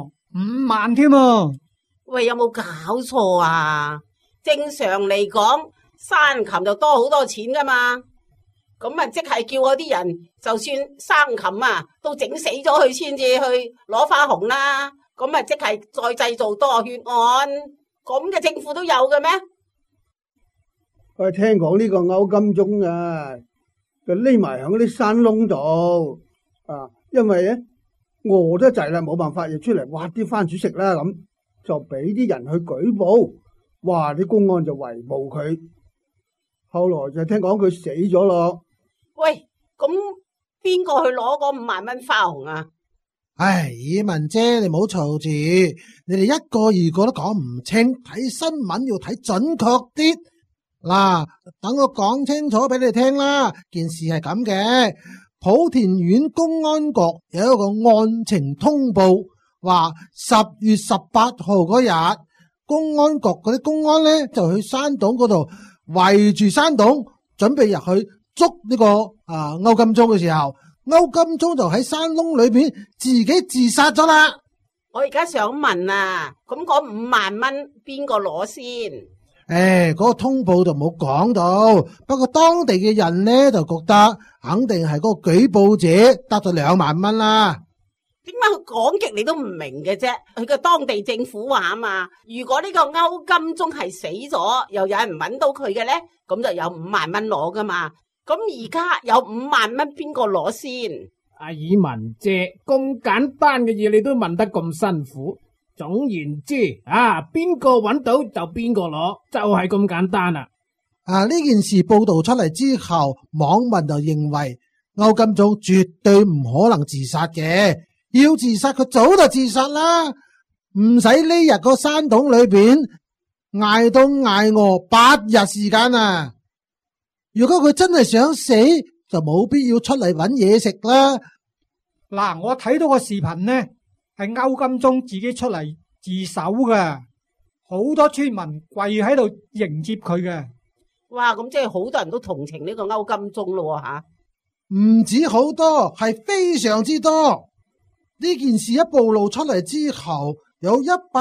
，5萬添啊！ 喂，有冇搞錯啊？正常嚟講，生擒就多好多錢噶嘛，咁啊即係叫嗰啲人就算生擒啊，都整死咗佢先至去攞花紅啦。咁啊即係再製造多血案，咁嘅政府都有嘅咩？ 我聽講呢個歐金忠啊，就匿埋喺嗰啲山窿度啊，因為咧餓得滯啦，冇辦法，要出嚟挖啲番薯食啦，咁就俾啲人去舉報，哇！啲公安就圍捕佢，後來就聽講佢死咗咯。 喂，咁邊個去攞嗰5萬蚊花紅啊？ 唉，以文姐，你唔好嘈住，你哋一個二個都講唔清，睇新聞要睇準確啲。嗱，等我講清楚俾你聽啦。件事係咁嘅，莆田縣公安局有一個案情通報，話10月18號嗰日，公安局嗰啲公安呢就去山洞嗰度圍住山洞，準備入去捉呢個歐金忠嘅時候，歐金忠就喺山窿裏邊自己自殺咗啦。 我而家想問啊，咁嗰5萬蚊邊個攞先？ 嗰個通報就冇講到，不過當地嘅人呢就覺得肯定係嗰個舉報者得咗2萬蚊啦。 點解佢講極你都唔明嘅啫？佢個當地政府話啊嘛，如果呢個歐金忠係死咗，又有人揾到佢嘅咧，咁就有5萬蚊攞噶嘛。咁而家有5萬蚊邊個攞先？ 阿以文姐，咁簡單嘅嘢你都問得咁辛苦。總言之，邊個揾到就邊個攞，就係咁簡單啦。 呢件事報道出嚟之後，網民就認為歐金忠絕對唔可能自殺嘅，要自殺佢早就自殺啦，唔使匿入個山洞裏邊挨凍挨餓8日時間啊！如果佢真係想死，就冇必要出嚟揾嘢食啦。 嗱，我睇到個視頻呢，係歐金忠自己出嚟自首嘅，好多村民跪喺度迎接佢嘅。 哇，咁即係好多人都同情呢個歐金忠咯吓。 唔止好多，係非常之多。呢件事一暴露出嚟之後，有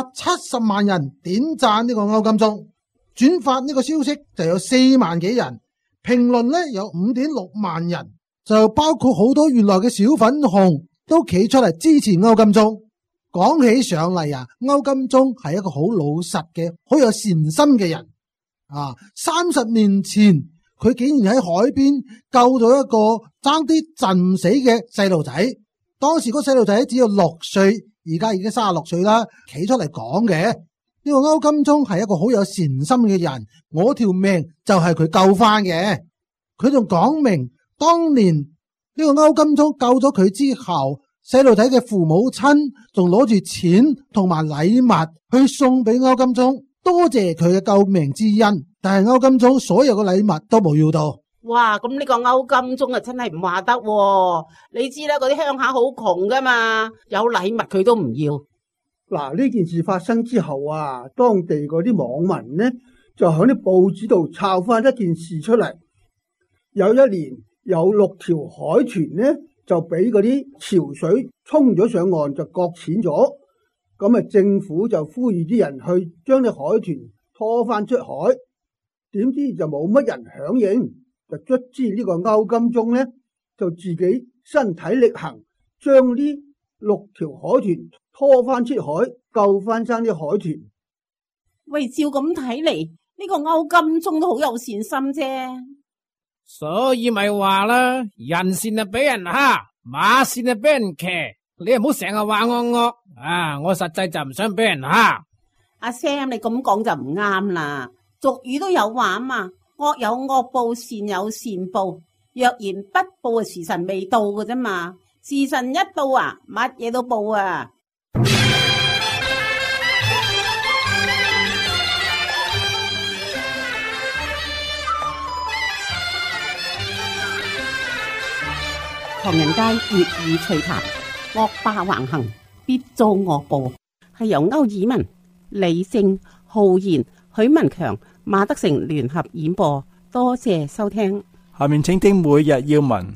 170萬人點讚呢個歐金忠，轉發呢個消息就有4萬幾人，評論呢有5.6萬人，就包括好多原來嘅小粉紅都企出嚟支持歐金忠。講起上嚟歐金忠係一個好老實嘅、好有善心嘅人。30年前佢竟然喺海邊救咗一個爭啲浸死嘅細路仔，當時嗰細路仔只有6歲，而家已經36歲啦。企出嚟講嘅呢個歐金忠係一個好有善心嘅人，我條命就係佢救翻嘅。佢仲講明當年呢個歐金忠救咗佢之後，細路仔嘅父母親仲攞住錢同埋禮物去送俾歐金忠，多謝佢嘅救命之恩。但係歐金忠所有嘅禮物都冇要到。 哇，咁呢個歐金忠啊真係唔話得喎。你知啦，嗰啲鄉下好窮噶嘛，有禮物佢都唔要。 嗱，呢件事發生之後當地嗰啲網民呢就喺啲報紙度抄翻一件事出嚟。有一年有6條海豚呢就俾嗰啲潮水沖咗上岸，就擱淺咗。咁政府就呼籲啲人去將啲海豚拖翻出海，點知就冇乜人響應，就卒之呢個歐金忠呢就自己身體力行，將呢6條海豚拖翻出海，救翻生啲海豚。 喂，照咁睇嚟，呢個歐金忠都好有善心啫。 所以咪話啦，人善啊俾人蝦，馬善啊俾人騎，你又唔好成日話我惡我實際就唔想俾人蝦。 阿 Sam， 你咁講就唔啱啦。俗語都有話啊嘛，惡有惡報，善有善報。若然不報，時辰未到嘅啫嘛。時辰一到乜嘢都報啊。 唐人街粵語趣談，惡霸橫行，必遭惡報，係由歐爾文、李勝、浩然、許文強、馬德成聯合演播，多謝收聽。 下面請聽每日要聞。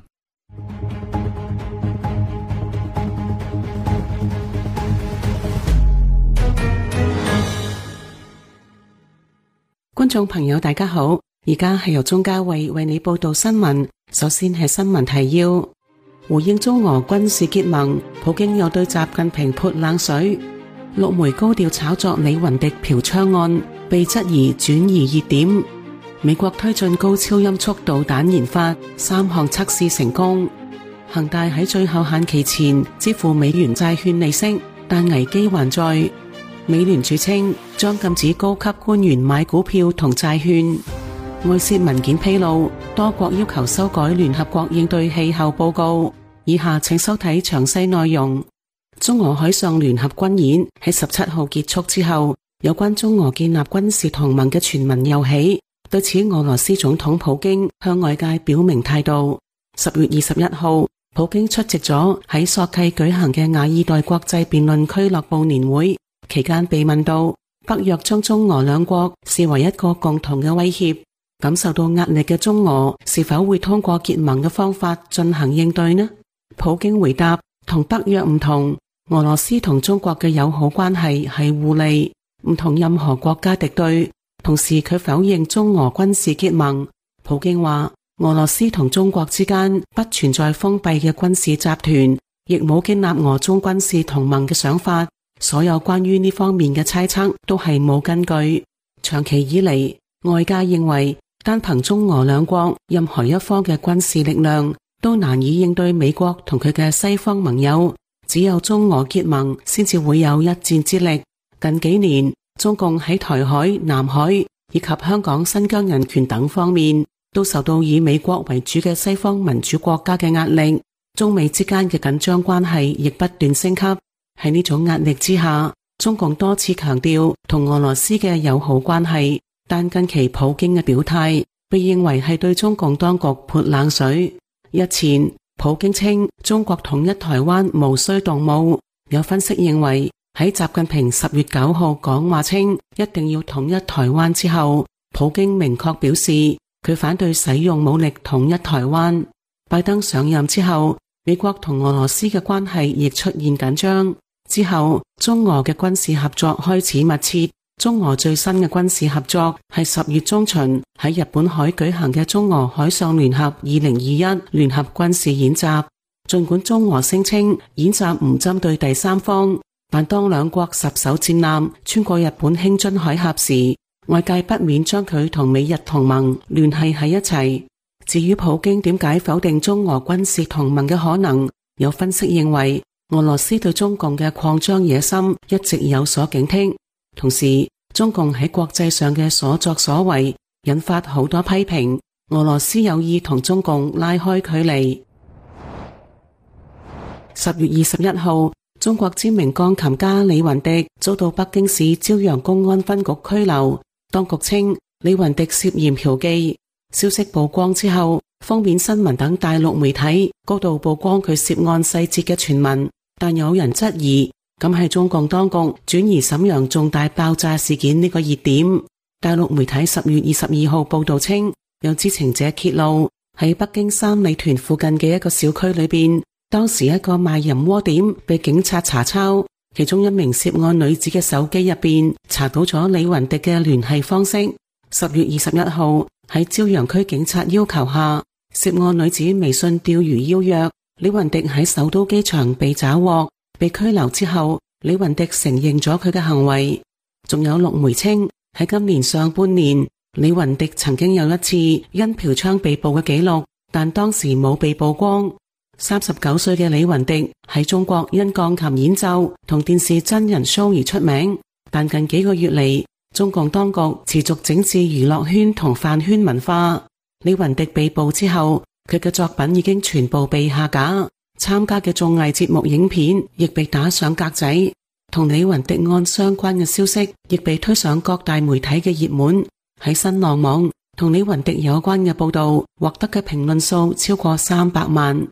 觀眾朋友大家好，而家係由鍾嘉慧為你報道新聞。首先係新聞提要：回應中俄軍事結盟，普京又對習近平潑冷水。陸媒高調炒作李雲迪嫖娼案，被質疑轉移熱點。美國推進高超音速導彈研發，3項測試成功。恒大喺最後限期前支付美元債券利息，但危機還在。美聯儲稱將禁止高級官員買股票同債券。外泄文件披露，多國要求修改聯合國應對氣候報告。以下請收睇詳細內容。中俄海上聯合軍演喺17號結束之後，有關中俄建立軍事同盟嘅傳聞又起。對此，俄羅斯總統普京向外界表明態度。10月21號，普京出席咗喺索契舉行嘅亞爾代國際辯論俱樂部年會。期間被問到北約將中俄兩國視為一個共同嘅威脅，感受到壓力嘅中俄是否會通過結盟嘅方法進行應對呢？普京回答：同北約唔同，俄羅斯同中國嘅友好關係係互利，唔同任何國家敵對。同時佢否認中俄軍事結盟。普京話：俄羅斯同中國之間不存在封閉嘅軍事集團，亦冇建立俄中軍事同盟嘅想法。所有關於呢方面嘅猜測都係冇根據。長期以嚟，外界認為單憑中俄兩國任何一方嘅軍事力量都難以應對美國同佢嘅西方盟友，只有中俄結盟先至會有一戰之力。近幾年，中共喺台海、南海以及香港、新疆人權等方面都受到以美國為主嘅西方民主國家嘅壓力，中美之間嘅緊張關係亦不斷升級。喺呢種壓力之下，中共多次強調同俄羅斯嘅友好關係，但近期普京嘅表態被認為係對中共當局潑冷水。日前，普京稱中國統一台灣無需動武。有分析認為，喺習近平10月9號講話稱一定要統一台灣之後，普京明確表示佢反對使用武力統一台灣。拜登上任之後，美國同俄羅斯嘅關係亦出現緊張。之後，中俄嘅軍事合作開始密切。中俄最新嘅軍事合作係10月中旬喺日本海舉行嘅中俄海上聯合2021聯合軍事演習。盡管中俄聲稱演習唔針對第三方，但當兩國10艘戰艦穿過日本輕津海峽時，外界不免將佢同美日同盟聯繫喺一齊。至於普京點解否定中俄軍事同盟嘅可能，有分析認為，俄羅斯對中共嘅擴張野心一直有所警惕，同時中共喺國際上嘅所作所為引發好多批評，俄羅斯有意同中共拉開距離。10月21號，中國知名鋼琴家李雲迪遭到北京市朝陽公安分局拘留，當局稱李雲迪涉嫌嫖妓。消息曝光之後，封面新聞等大陸媒體高度曝光佢涉案細節嘅傳聞。但有人質疑，咁係中共當局轉移瀋陽重大爆炸事件呢個熱點。大陸媒體10月22號報道稱，有知情者揭露，喺北京三里屯附近嘅一個小區裏邊，當時一個賣淫窩點被警察查抄，其中一名涉案女子嘅手機入邊查到咗李雲迪嘅聯繫方式。10月21號喺朝陽區警察要求下，涉案女子微信釣魚邀約李雲迪喺首都機場被抓獲，被拘留之後，李雲迪承認咗佢嘅行為。仲有陸媒稱，喺今年上半年，李雲迪曾經有一次因嫖娼被捕嘅記錄，但當時冇被曝光。39歲嘅李雲迪喺中國因鋼琴演奏同電視真人 show 而出名，但近幾個月嚟，中共當局持續整治娛樂圈同飯圈文化。李雲迪被捕之後，佢嘅作品已經全部被下架，參加嘅綜藝節目影片亦被打上格仔，同李雲迪案相關嘅消息亦被推上各大媒體嘅熱門。喺新浪網同李雲迪有關嘅報道獲得嘅評論數超過300萬。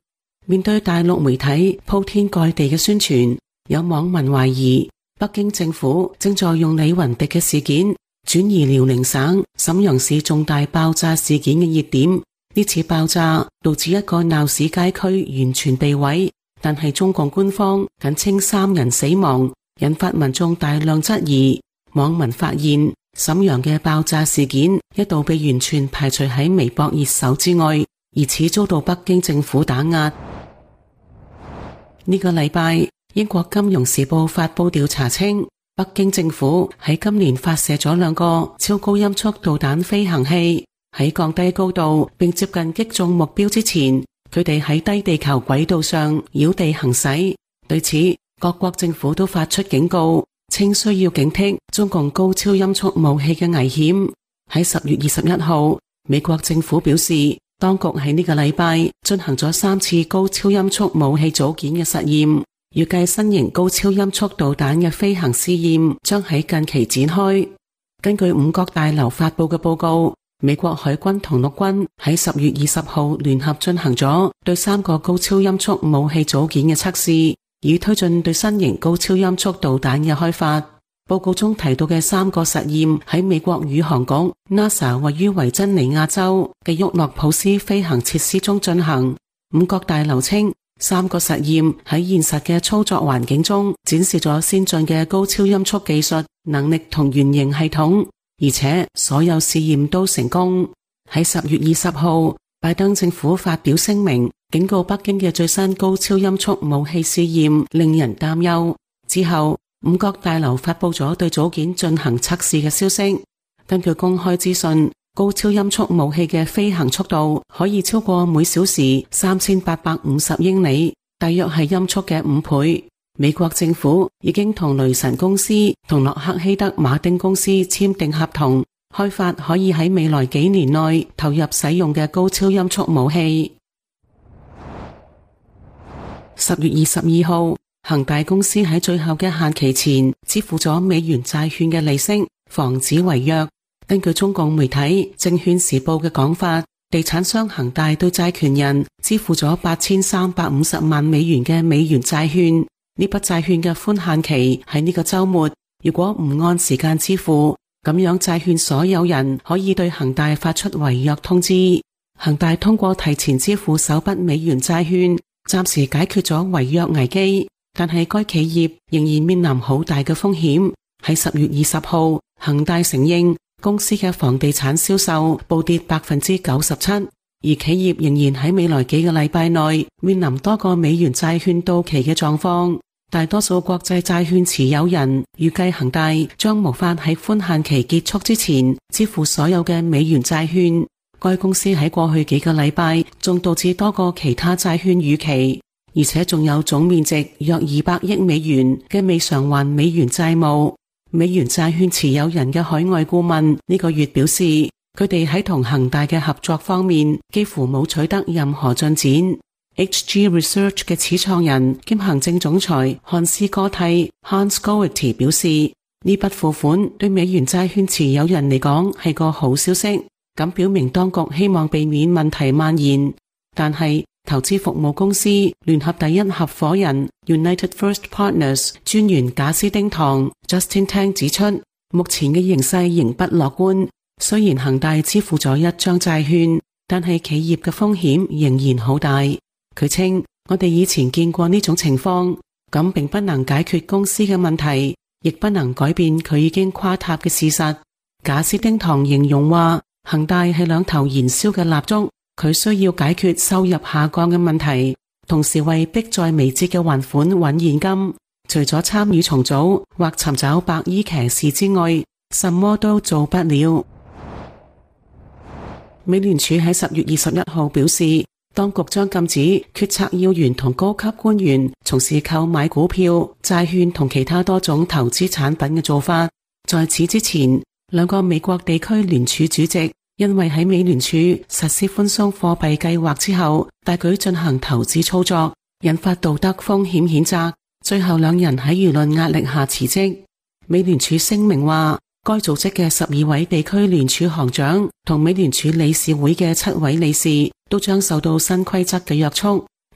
面對大陸媒體鋪天蓋地嘅宣傳，有網民懷疑北京政府正在用李雲迪嘅事件轉移遼寧省瀋陽市重大爆炸事件嘅熱點。呢次爆炸導致一個鬧市街區完全被毀，但係中共官方僅稱3人死亡，引發民眾大量質疑。網民發現瀋陽嘅爆炸事件一度被完全排除喺微博熱搜之外，而此遭到北京政府打壓。呢個禮拜，英國金融時報發佈調查稱，北京政府喺今年發射咗2個超高音速導彈飛行器，喺降低高度並接近擊中目標之前，佢哋喺低地球軌道上繞地行駛。對此，各國政府都發出警告，稱需要警惕中共高超音速武器嘅危險。喺10月21號，美國政府表示，當局喺呢個禮拜進行咗3次高超音速武器組件嘅實驗，預計新型高超音速導彈嘅飛行試驗將喺近期展開。根據五角大樓發佈嘅報告，美國海軍同陸軍喺10月20號聯合進行咗對3個高超音速武器組件嘅測試，以推進對新型高超音速導彈嘅開發。報告中提到嘅3個實驗喺美國宇航局 NASA 位於維珍尼亞州嘅沃諾普斯飛行設施中進行。五角大樓稱，3個實驗喺現實嘅操作環境中展示咗先進嘅高超音速技術能力同原型系統，而且所有試驗都成功。喺10月20號，拜登政府發表聲明，警告北京嘅最新高超音速武器試驗令人擔憂。之後，五角大樓發佈咗對組件進行測試嘅消息。根據公開資訊，高超音速武器嘅飛行速度可以超過每小時3850英里，大約係音速嘅5倍。美國政府已經同雷神公司同洛克希德馬丁公司簽訂合同，開發可以喺未來幾年內投入使用嘅高超音速武器。10月22號，恒大公司喺最後嘅限期前支付咗美元債券嘅利息，防止違約。根據中共媒體《證券時報》嘅講法，地產商恒大對債權人支付咗8350萬美元嘅美元債券。呢筆債券嘅寬限期喺呢個週末，如果唔按時間支付，咁樣債券所有人可以對恒大發出違約通知。恒大通過提前支付首筆美元債券，暫時解決咗違約危機，但係該企業仍然面臨好大嘅風險。喺10月20號，恒大承認公司嘅房地產銷售暴跌97%，而企業仍然喺未來幾個禮拜內面臨多個美元債券到期嘅狀況。大多數國際債券持有人預計恒大將無法喺寬限期結束之前支付所有嘅美元債券。該公司喺過去幾個禮拜仲導致多個其他債券逾期，而且仲有總面值約200億美元嘅未償還美元債務。美元債券持有人嘅海外顧問呢個月表示，佢哋喺同恒大嘅合作方面幾乎冇取得任何進展。HG Research 嘅始創人兼行政總裁漢斯哥蒂 Hans Goethe 表示，呢筆付款對美元債券持有人嚟講係個好消息，咁表明當局希望避免問題蔓延。但係投資服務公司聯合第一合夥人 United First Partners 專員賈斯丁堂 Justin Tang 指出，目前嘅形勢仍不樂觀。雖然恒大支付咗一張債券，但係企業嘅風險仍然好大。佢稱，我哋以前見過呢種情況，咁並不能解決公司嘅問題，亦不能改變佢已經垮塌嘅事實。賈斯丁堂形容話，恒大係兩頭燃燒嘅蠟燭，佢需要解決收入下降嘅問題，同時為迫在眉睫嘅還款揾現金。除咗參與重組或尋找白衣騎士之外，什麼都做不了。美聯儲喺10月21號表示，當局將禁止決策要員同高級官員從事購買股票、債券同其他多種投資產品嘅做法。在此之前，2個美國地區聯儲主席因為喺美聯儲實施寬鬆貨幣計劃之後大舉進行投資操作，引發道德風險譴責，最後2人喺輿論壓力下辭職。美聯儲聲明話，該組織嘅12位地區聯儲行長同美聯儲理事會嘅7位理事都將受到新規則嘅約束，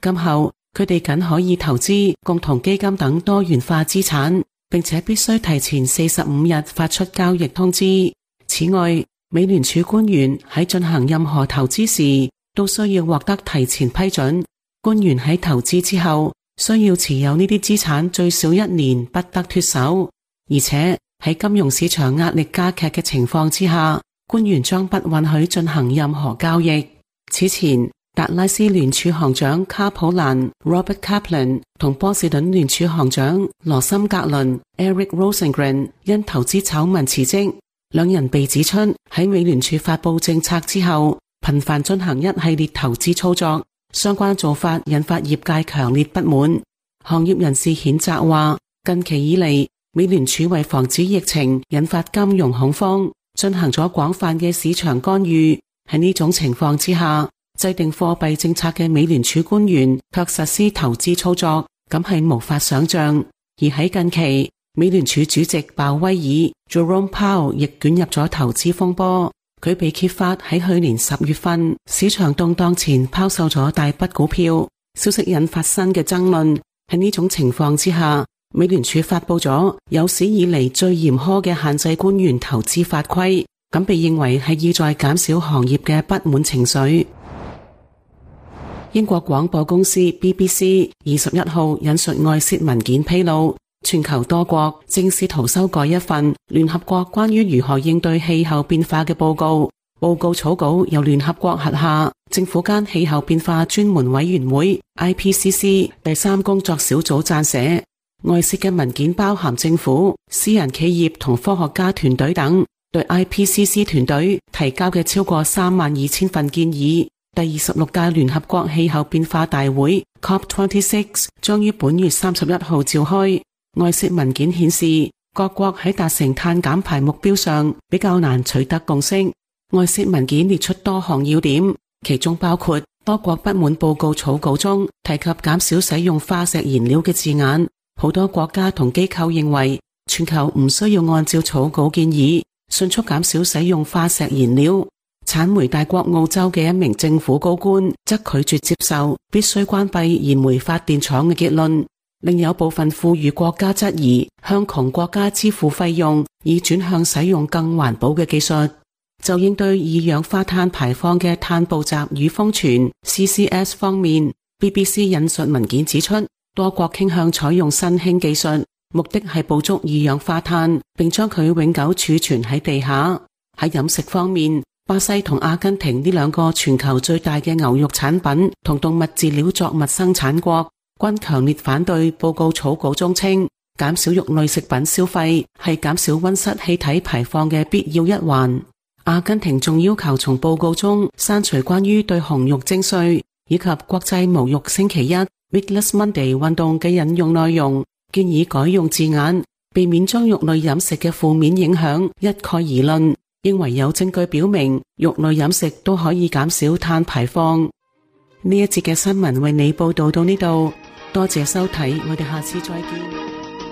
今後佢哋僅可以投資共同基金等多元化資產，並且必須提前45日發出交易通知。此外，美聯儲官員喺進行任何投資時都需要獲得提前批准。官員喺投資之後需要持有呢啲資產最少1年，不得脫手。而且喺金融市場壓力加劇嘅情況之下，官員將不允許進行任何交易。此前，達拉斯聯儲行長卡普蘭 Robert Kaplan 同波士頓聯儲行長羅森格倫 Eric Rosengren 因投資醜聞辭職。兩人被指出喺美聯儲發布政策之後，頻繁進行一系列投資操作，相關做法引發業界強烈不滿。行業人士譴責話，近期以嚟，美聯儲為防止疫情引發金融恐慌，進行咗廣泛嘅市場干預。喺呢種情況之下，制定貨幣政策嘅美聯儲官員卻實施投資操作，咁係無法想象。而喺近期，美聯儲主席鮑威爾 Jerome Powell 亦捲入咗投資風波。佢被揭發喺去年10月份市場動盪前拋售咗大筆股票，消息引發新嘅爭論。喺呢種情況之下，美聯儲發布咗有史以嚟最嚴苛嘅限制官員投資法規，咁被認為係意在減少行業嘅不滿情緒。英國廣播公司 BBC 21號引述外泄文件披露，全球多國正試圖修改一份聯合國關於如何應對氣候變化嘅報告。報告草稿由聯合國轄下政府間氣候變化專門委員會 IPCC 第3工作小組撰寫。外泄嘅文件包含政府、私人企業同科學家團隊等對 IPCC 團隊提交嘅超過32000份建議。第26屆聯合國氣候變化大會 COP26 將於本月31號召開。外泄文件顯示，各國喺達成碳減排目標上比較難取得共識。外泄文件列出多項要點，其中包括多國不滿報告草稿中提及減少使用化石燃料嘅字眼。好多國家同機構認為全球唔需要按照草稿建議迅速減少使用化石燃料。產煤大國澳洲嘅一名政府高官則拒絕接受必須關閉燃煤發電廠嘅結論。另有部分富裕國家質疑向窮國家支付費用，以轉向使用更環保嘅技術。就應對二氧化碳排放嘅碳捕集與封存 CCS 方面， BBC 引述文件指出，多國傾向採用新興技術，目的係捕捉二氧化碳並將佢永久儲存喺地下。喺飲食方面，巴西同阿根廷呢兩個全球最大嘅牛肉產品同動物飼料作物生產國均強烈反對報告草稿中稱減少肉類食品消費係減少溫室氣體排放嘅必要一環。阿根廷仲要求從報告中刪除關於對紅肉徵稅以及國際無肉星期一 Meatless Monday 運動嘅引用內容，建議改用字眼，避免將肉類飲食嘅負面影響一概而論，認為有證據表明肉類飲食都可以減少碳排放。呢一節嘅新聞為你報道到呢度，多謝收睇，我哋下次再見。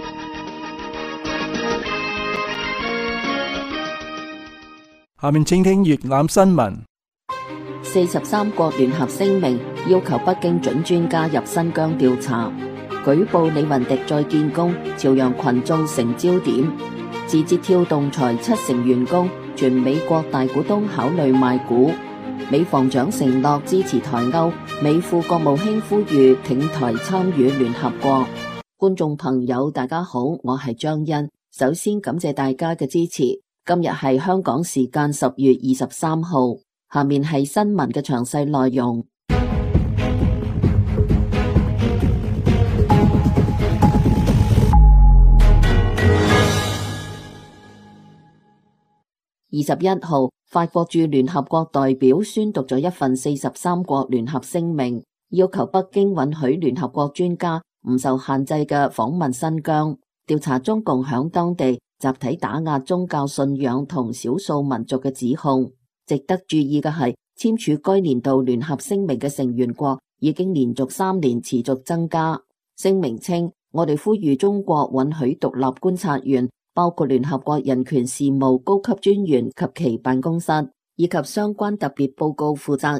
下面請聽粵覽新聞。 43國聯合聲明要求北京准專家入新疆調查，舉報李雲迪再建功，朝陽群眾成焦點。字節跳動裁70員工，全美國大股東考慮賣股。美防長承諾支持台歐，美副國務卿呼籲挺台參與聯合國。觀眾朋友大家好，我係張欣，首先感謝大家嘅支持。今日係香港時間10月23號，下面係新聞嘅詳細內容。21號，法國駐聯合國代表宣讀咗一份43國聯合聲明，要求北京允許聯合國專家唔受限制嘅訪問新疆，調查中共響當地集體打壓宗教信仰同少數民族嘅指控。值得注意嘅係，簽署該年度聯合聲明嘅成員國已經連續3年持續增加。聲明稱，我哋呼籲中國允許獨立觀察員，包括聯合國人權事務高級專員及其辦公室，以及相關特別報告負責人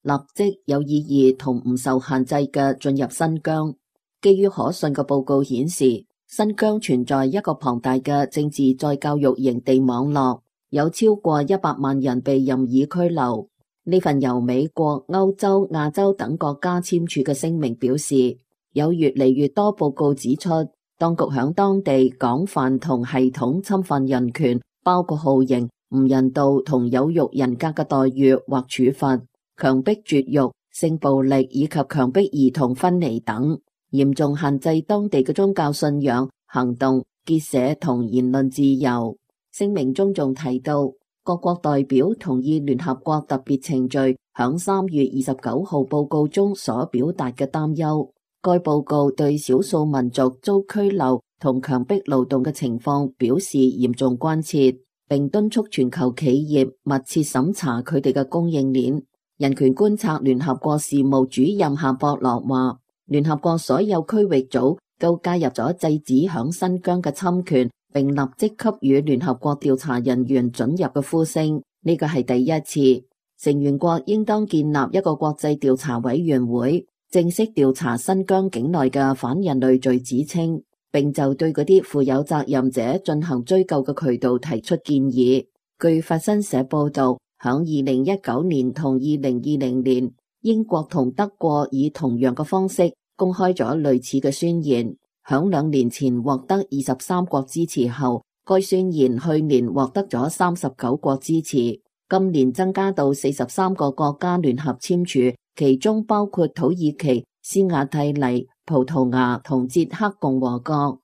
立即有意義同唔受限制嘅進入新疆。基於可信嘅報告顯示，新疆存在一個龐大嘅政治再教育營地網絡，有超過100萬人被任意拘留。呢份由美國、歐洲、亞洲等國家簽署嘅聲明表示，有越嚟越多報告指出，當局響當地廣泛同系統侵犯人權，包括酷刑、唔人道同有辱人格嘅待遇或處罰、強迫絕育、性暴力以及強迫兒童分離等，嚴重限制當地嘅宗教信仰、行動、結社同言論自由。聲明中仲提到，各國代表同意聯合國特別程序響3月29號報告中所表達嘅擔憂。該報告對少數民族遭拘留同強迫勞動嘅情況表示嚴重關切，並敦促全球企業密切審查佢哋嘅供應鏈。人權觀察聯合國事務主任夏博洛話，聯合國所有區域組都加入咗制止響新疆嘅侵權，並立即給予聯合國調查人員准入嘅呼聲。呢個係第一次。成員國應當建立一個國際調查委員會，正式調查新疆境內嘅反人類罪指稱，並就對嗰啲負有責任者進行追究嘅渠道提出建議。據法新社報道，響2019年同2020年，英國同德國以同樣嘅方式公開咗類似嘅宣言。響2年前獲得23國支持後，該宣言去年獲得咗39國支持，今年增加到43個國家聯合簽署，其中包括土耳其、斯瓦蒂尼、葡萄牙同捷克共和國。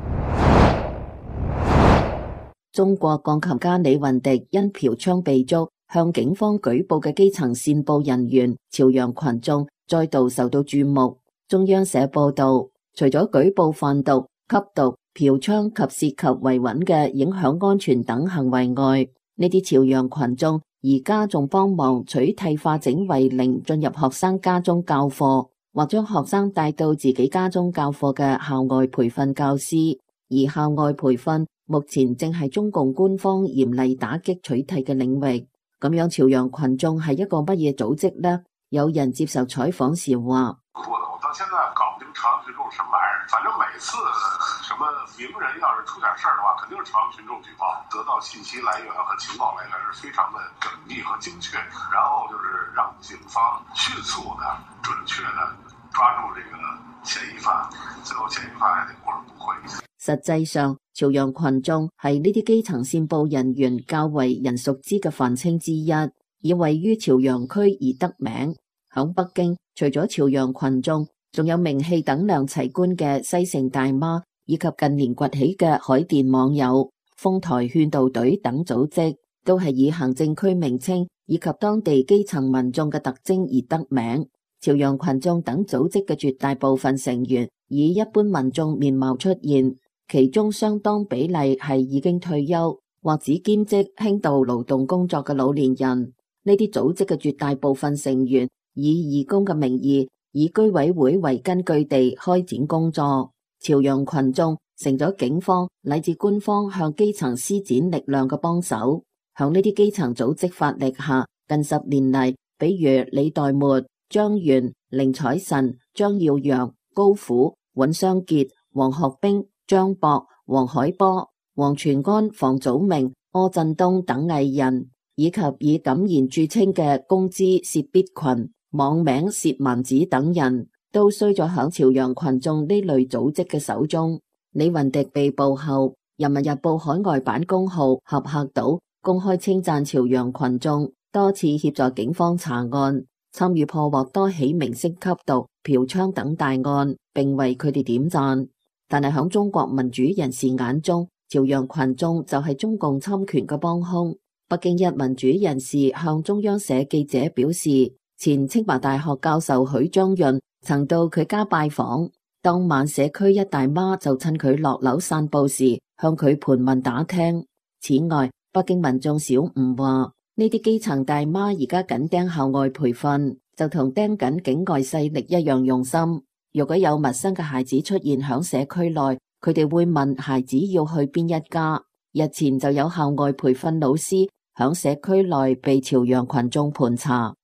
中國鋼琴家李雲迪因嫖娼被捉，向警方舉報嘅基層線報人員、朝陽群眾再度受到注目。中央社報道，除咗舉報販毒、吸毒、嫖娼及涉及維穩嘅影響安全等行為外，呢啲朝陽群眾而家仲幫忙取締化整為零進入學生家中教課，或將學生帶到自己家中教課嘅校外培訓教師。而校外培訓目前正係中共官方嚴厲打擊取締嘅領域。咁樣朝陽群眾係一個乜嘢組織呢？有人接受採訪時話： 我到現在搞不清朝陽群眾什麼玩意兒，反正每次什麼名人要是出點事的話，肯定是朝陽群眾舉報，得到信息來源和情報來源是非常的縝密和精確，然後就是讓警方迅速的、準確的抓住這個嫌疑犯，最後嫌疑犯還得過而不會。 實際上，朝陽群眾係呢啲基層線報人員較為人熟知嘅泛稱之一，以位於朝陽區而得名。響北京，除咗朝陽群眾，仲有名氣等量齊觀嘅西城大媽，以及近年崛起嘅海淀網友、豐台勸導隊等組織，都係以行政區名稱以及當地基層民眾嘅特徵而得名。朝陽群眾等組織嘅絕大部分成員以一般民眾面貌出現，其中相當比例係已經退休或只兼職輕度勞動工作嘅老年人。呢啲組織嘅絕大部分成員以義工嘅名義，以居委會為根據地開展工作。朝陽群眾成咗警方乃至官方向基層施展力量嘅幫手。向呢啲基層組織發力下，近10年嚟，比如李代沫、張元、寧采臣、張耀揚、高虎、尹相傑、黃學兵、張博、黃海波、王全安、房祖名、柯震東等藝人，以及以敢言著稱嘅公知薛必群、網名薛蠻子等人，都衰咗響朝陽群眾呢類組織嘅手中。李雲迪被捕後，人民日報海外版公號合客島公開稱讚朝陽群眾多次協助警方查案，參與破獲多起明星吸毒、嫖娼等大案，並為佢哋點讚。但係響中國民主人士眼中，朝陽群眾就係中共侵權嘅幫兇。北京一民主人士向中央社記者表示，前清華大學教授許章潤曾到佢家拜訪，當晚社區一大媽就趁佢落樓散步時向佢盤問打聽。此外，北京民眾小吳話，呢啲基層大媽而家緊盯校外培訓，就同盯緊境外勢力一樣用心。如果有陌生嘅孩子出現響社區內，佢哋會問孩子要去邊一家。日前就有校外培訓老師響社區內被朝陽群眾盤查，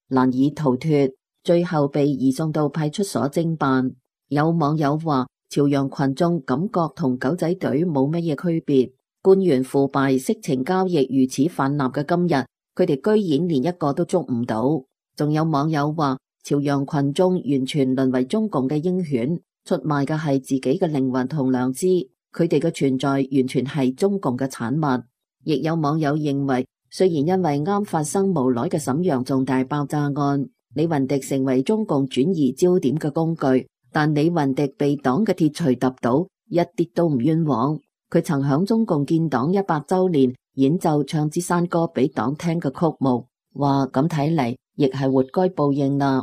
難以逃脫，最後被移送到派出所偵辦。有網友話，朝陽群眾感覺同狗仔隊冇乜嘢區別，官員腐敗、色情交易如此泛濫嘅今日，佢哋居然連一個都捉唔到。仲有網友話，朝陽群眾完全淪為中共嘅鷹犬，出賣嘅係自己嘅靈魂同良知，佢哋嘅存在完全係中共嘅產物。亦有網友認為，雖然因為啱發生無奈嘅瀋陽重大爆炸案，李雲迪成為中共轉移焦點嘅工具，但李雲迪被黨嘅鐵錘揼到，一啲都唔冤枉。佢曾響中共建黨100週年演奏唱支山歌俾黨聽嘅曲目，話咁睇嚟，亦係活該報應啦。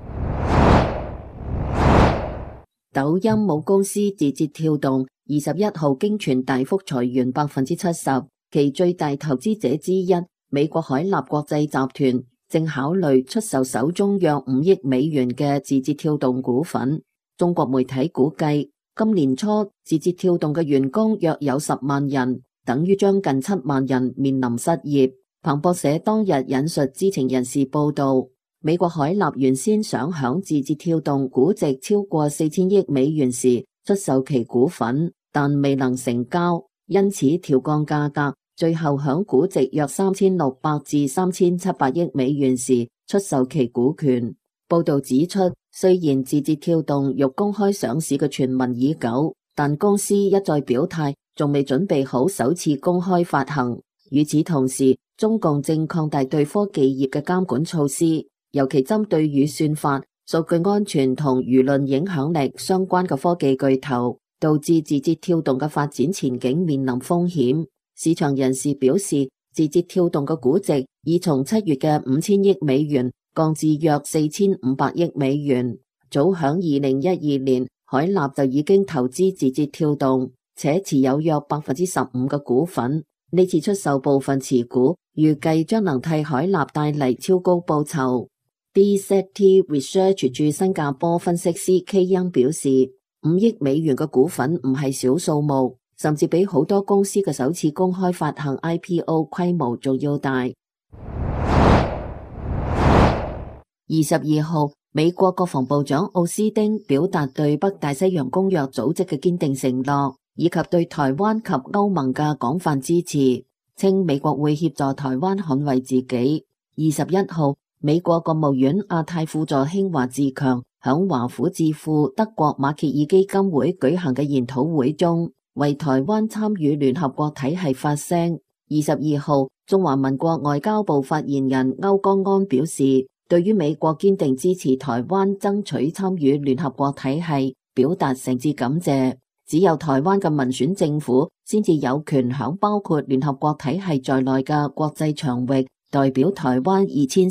抖音母公司字節跳動21號經傳大幅裁員70%，其最大投資者之一美國海立國際集團正考慮出售手中約5億美元嘅字節跳動股份。中國媒體估計，今年初字節跳動嘅員工約有10萬人，等於將近7萬人面臨失業。彭博社當日引述知情人士報道，美國海立原先想響字節跳動估值超過4000億美元時出售其股份，但未能成交，因此調降價格，最後響估值約3600至3700億美元時出售其股權。報道指出，雖然字節跳動欲公開上市嘅傳聞已久，但公司一再表態仲未準備好首次公開發行。與此同時，中共正擴大對科技業嘅監管措施，尤其針對與算法、數據安全同輿論影響力相關嘅科技巨頭，導致字節跳動嘅發展前景面臨風險。市場人士表示，字節跳動嘅估值已從7月嘅5000億美元降至約4500億美元。早響2012年，海立就已經投資字節跳動，且持有約15%嘅股份。呢次出售部分持股，預計將能替海立帶嚟超高報酬。DZT Research 駐新加坡分析師 K 恩表示，5億美元嘅股份唔係小數目，甚至比好多公司嘅首次公開發行 IPO 規模仲要大。22號，美國國防部長奧斯汀表達對北大西洋公約組織嘅堅定承諾，以及對台灣及歐盟嘅廣泛支持，稱美國會協助台灣捍衛自己。21號，美國國務院亞太輔助興華自強響華府智庫德國馬歇爾基金會舉行嘅研討會中，為台灣參與聯合國體系發聲。22號，中華民國外交部發言人歐江安表示，對於美國堅定支持台灣爭取參與聯合國體系，表達誠摯感謝。只有台灣嘅民選政府先至有權響包括聯合國體系在內嘅國際場域代表台灣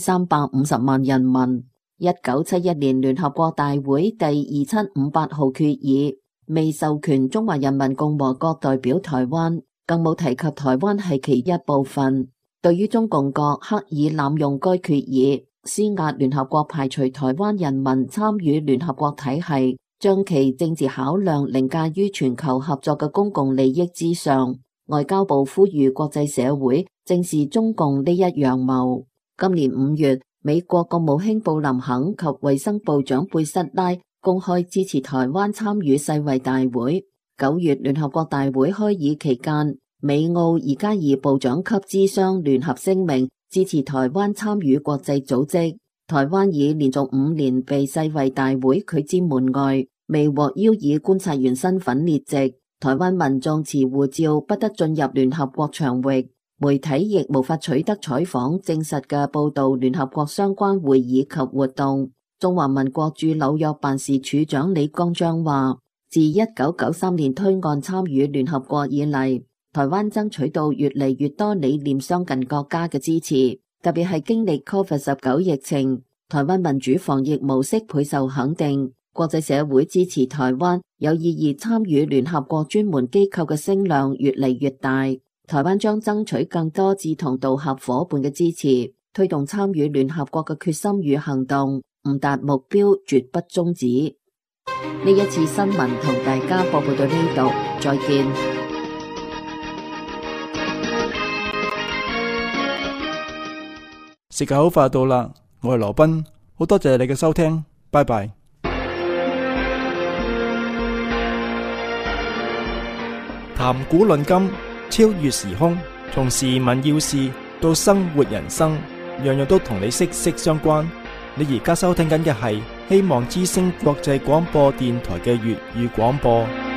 2350萬人民。1971年聯合國大會第2758號決議未授權中華人民共和國代表台灣，更冇提及台灣係其一部分。對於中共國刻意濫用該決議，施壓聯合國排除台灣人民參與聯合國體系，將其政治考量凌駕於全球合作嘅公共利益之上。外交部呼籲國際社會正視中共呢一陽謀。今年5月，美國國務卿布林肯及衛生部長貝瑟拉公開支持台灣參與世衛大會。9月聯合國大會開議期間，美澳2加2部長級諮商聯合聲明支持台灣參與國際組織。台灣已連續5年被世衛大會拒之門外，未獲邀以觀察員身份列席。台灣民眾持護照不得進入聯合國場域，媒體亦無法取得採訪證實嘅報道聯合國相關會議及活動。中華民國駐紐約辦事處長李光章話，自1993年推案參與聯合國以嚟，台灣爭取到越嚟越多理念相近國家嘅支持，特別係經歷 COVID-19 疫情，台灣民主防疫模式倍受肯定。國際社會支持台灣有意義參與聯合國專門機構嘅聲量越嚟越大，台灣將爭取更多志同道合夥伴嘅支持，推動參與聯合國嘅決心與行動，唔達目標絕不終止。呢一次新聞同大家播報到呢度，再見。 時間好快到啦。 我係羅賓，好多謝你嘅收聽，拜拜。談古論今，超越時空，從時聞要事到生活人生，樣樣都同你息息相關。你而家收聽緊嘅係希望之聲國際廣播電台嘅粵語廣播。